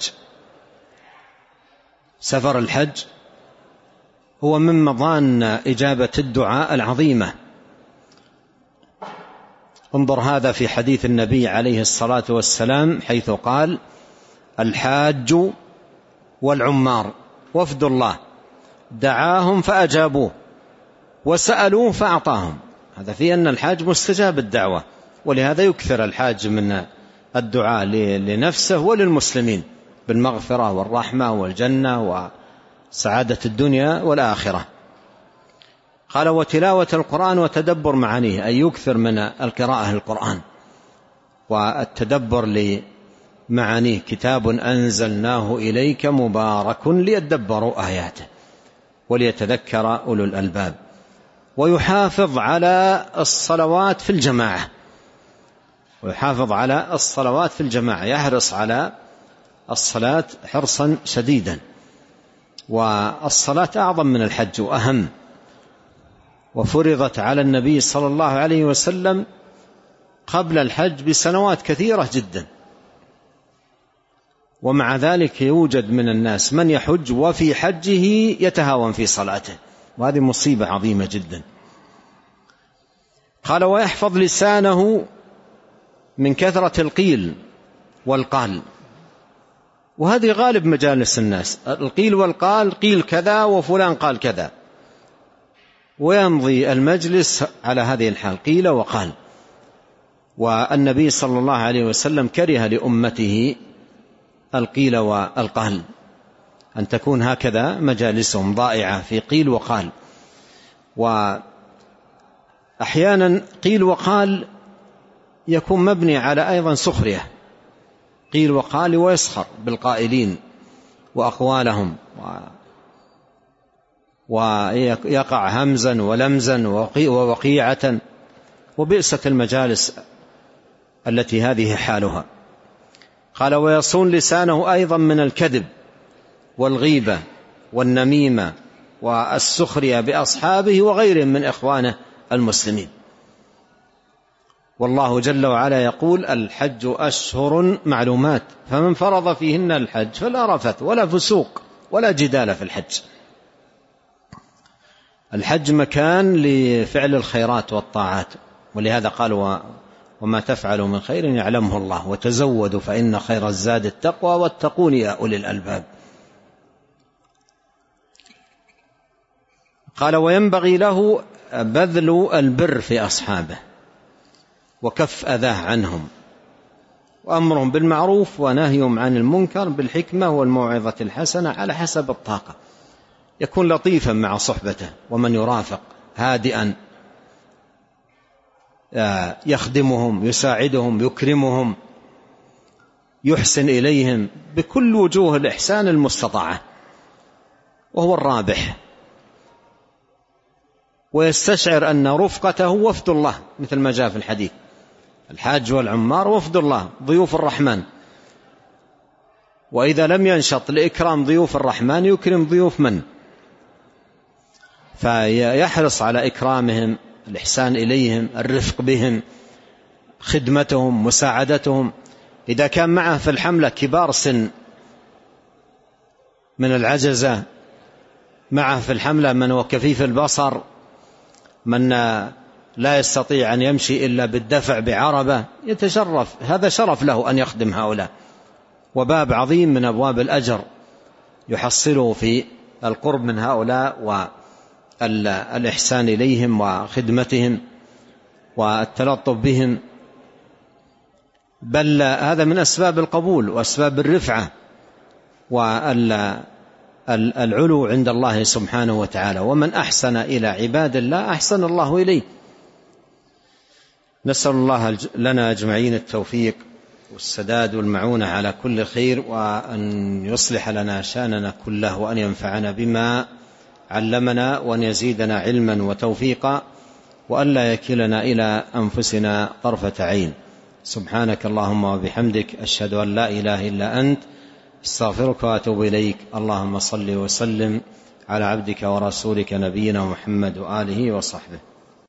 الحج هو من مظان إجابة الدعاء العظيمة. انظر هذا في حديث النبي عليه الصلاة والسلام حيث قال الحاج والعمار وفد الله دعاهم فأجابوه وسألوه فأعطاهم. هذا في أن الحاج مستجاب الدعوة، ولهذا يكثر الحاج من الدعاء لنفسه وللمسلمين بالمغفرة والرحمة والجنة وسعادة الدنيا والآخرة. قال وتلاوة القرآن وتدبر معانيه، أي يكثر من القراءة القرآن والتدبر لمعانيه. كتاب أنزلناه إليك مبارك ليدبروا آياته وليتذكر أولو الألباب. ويحافظ على الصلوات في الجماعة، يحرص على الصلاة حرصا شديدا. والصلاة أعظم من الحج وأهم، وفرضت على النبي صلى الله عليه وسلم قبل الحج بسنوات كثيرة جدا، ومع ذلك يوجد من الناس من يحج وفي حجه يتهاون في صلاته، وهذه مصيبة عظيمة جدا. قال ويحفظ لسانه من كثرة القيل والقال، وهذه غالب مجالس الناس، القيل والقال، قيل كذا وفلان قال كذا، ويمضي المجلس على هذه الحال قيل وقال. والنبي صلى الله عليه وسلم كره لأمته القيل والقال، أن تكون هكذا مجالسهم ضائعة في قيل وقال. وأحيانا قيل وقال يكون مبني على أيضا سخرية، قيل وقال ويسخر بالقائلين وأقوالهم، ويقع همزا ولمزا ووقيعة، وبئست المجالس التي هذه حالها. قال ويصون لسانه أيضا من الكذب والغيبة والنميمة والسخرية بأصحابه وغيرهم من إخوانه المسلمين. والله جل وعلا يقول: الحج أشهر معلومات فمن فرض فيهن الحج فلا رفث ولا فسوق ولا جدال في الحج. الحج مكان لفعل الخيرات والطاعات، ولهذا قال: وما تفعلوا من خير يعلمه الله وتزودوا فإن خير الزاد التقوى واتقون يا أولي الألباب. قال: وينبغي له بذل البر في أصحابه وكف أذاه عنهم وأمرهم بالمعروف ونهيهم عن المنكر بالحكمة والموعظة الحسنة على حسب الطاقة. يكون لطيفا مع صحبته ومن يرافق، هادئا، يخدمهم، يساعدهم، يكرمهم، يحسن إليهم بكل وجوه الإحسان المستطاعة، وهو الرابح. ويستشعر أن رفقته وفد الله، مثل ما جاء في الحديث: الحاج والعمار وفد الله ضيوف الرحمن. وإذا لم ينشط لإكرام ضيوف الرحمن يكرم ضيوف من؟ فيحرص على إكرامهم، الإحسان إليهم، الرفق بهم، خدمتهم، مساعدتهم. إذا كان معه في الحملة كبار سن من العجزة، معه في الحملة من هو كفيف البصر، من لا يستطيع أن يمشي إلا بالدفع بعربة، يتشرف، هذا شرف له أن يخدم هؤلاء، وباب عظيم من أبواب الأجر يحصله في القرب من هؤلاء والإحسان إليهم وخدمتهم والتلطف بهم. بل هذا من أسباب القبول وأسباب الرفعة والعلو عند الله سبحانه وتعالى. ومن أحسن إلى عباد الله أحسن الله إليه. نسأل الله لنا أجمعين التوفيق والسداد والمعونة على كل خير، وأن يصلح لنا شأننا كله، وأن ينفعنا بما علمنا، وأن يزيدنا علما وتوفيقا، وأن لا يكلنا إلى أنفسنا طرفة عين. سبحانك اللهم وبحمدك، أشهد أن لا إله إلا أنت، استغفرك وأتوب إليك. اللهم صل وسلم على عبدك ورسولك نبينا محمد وآله وصحبه.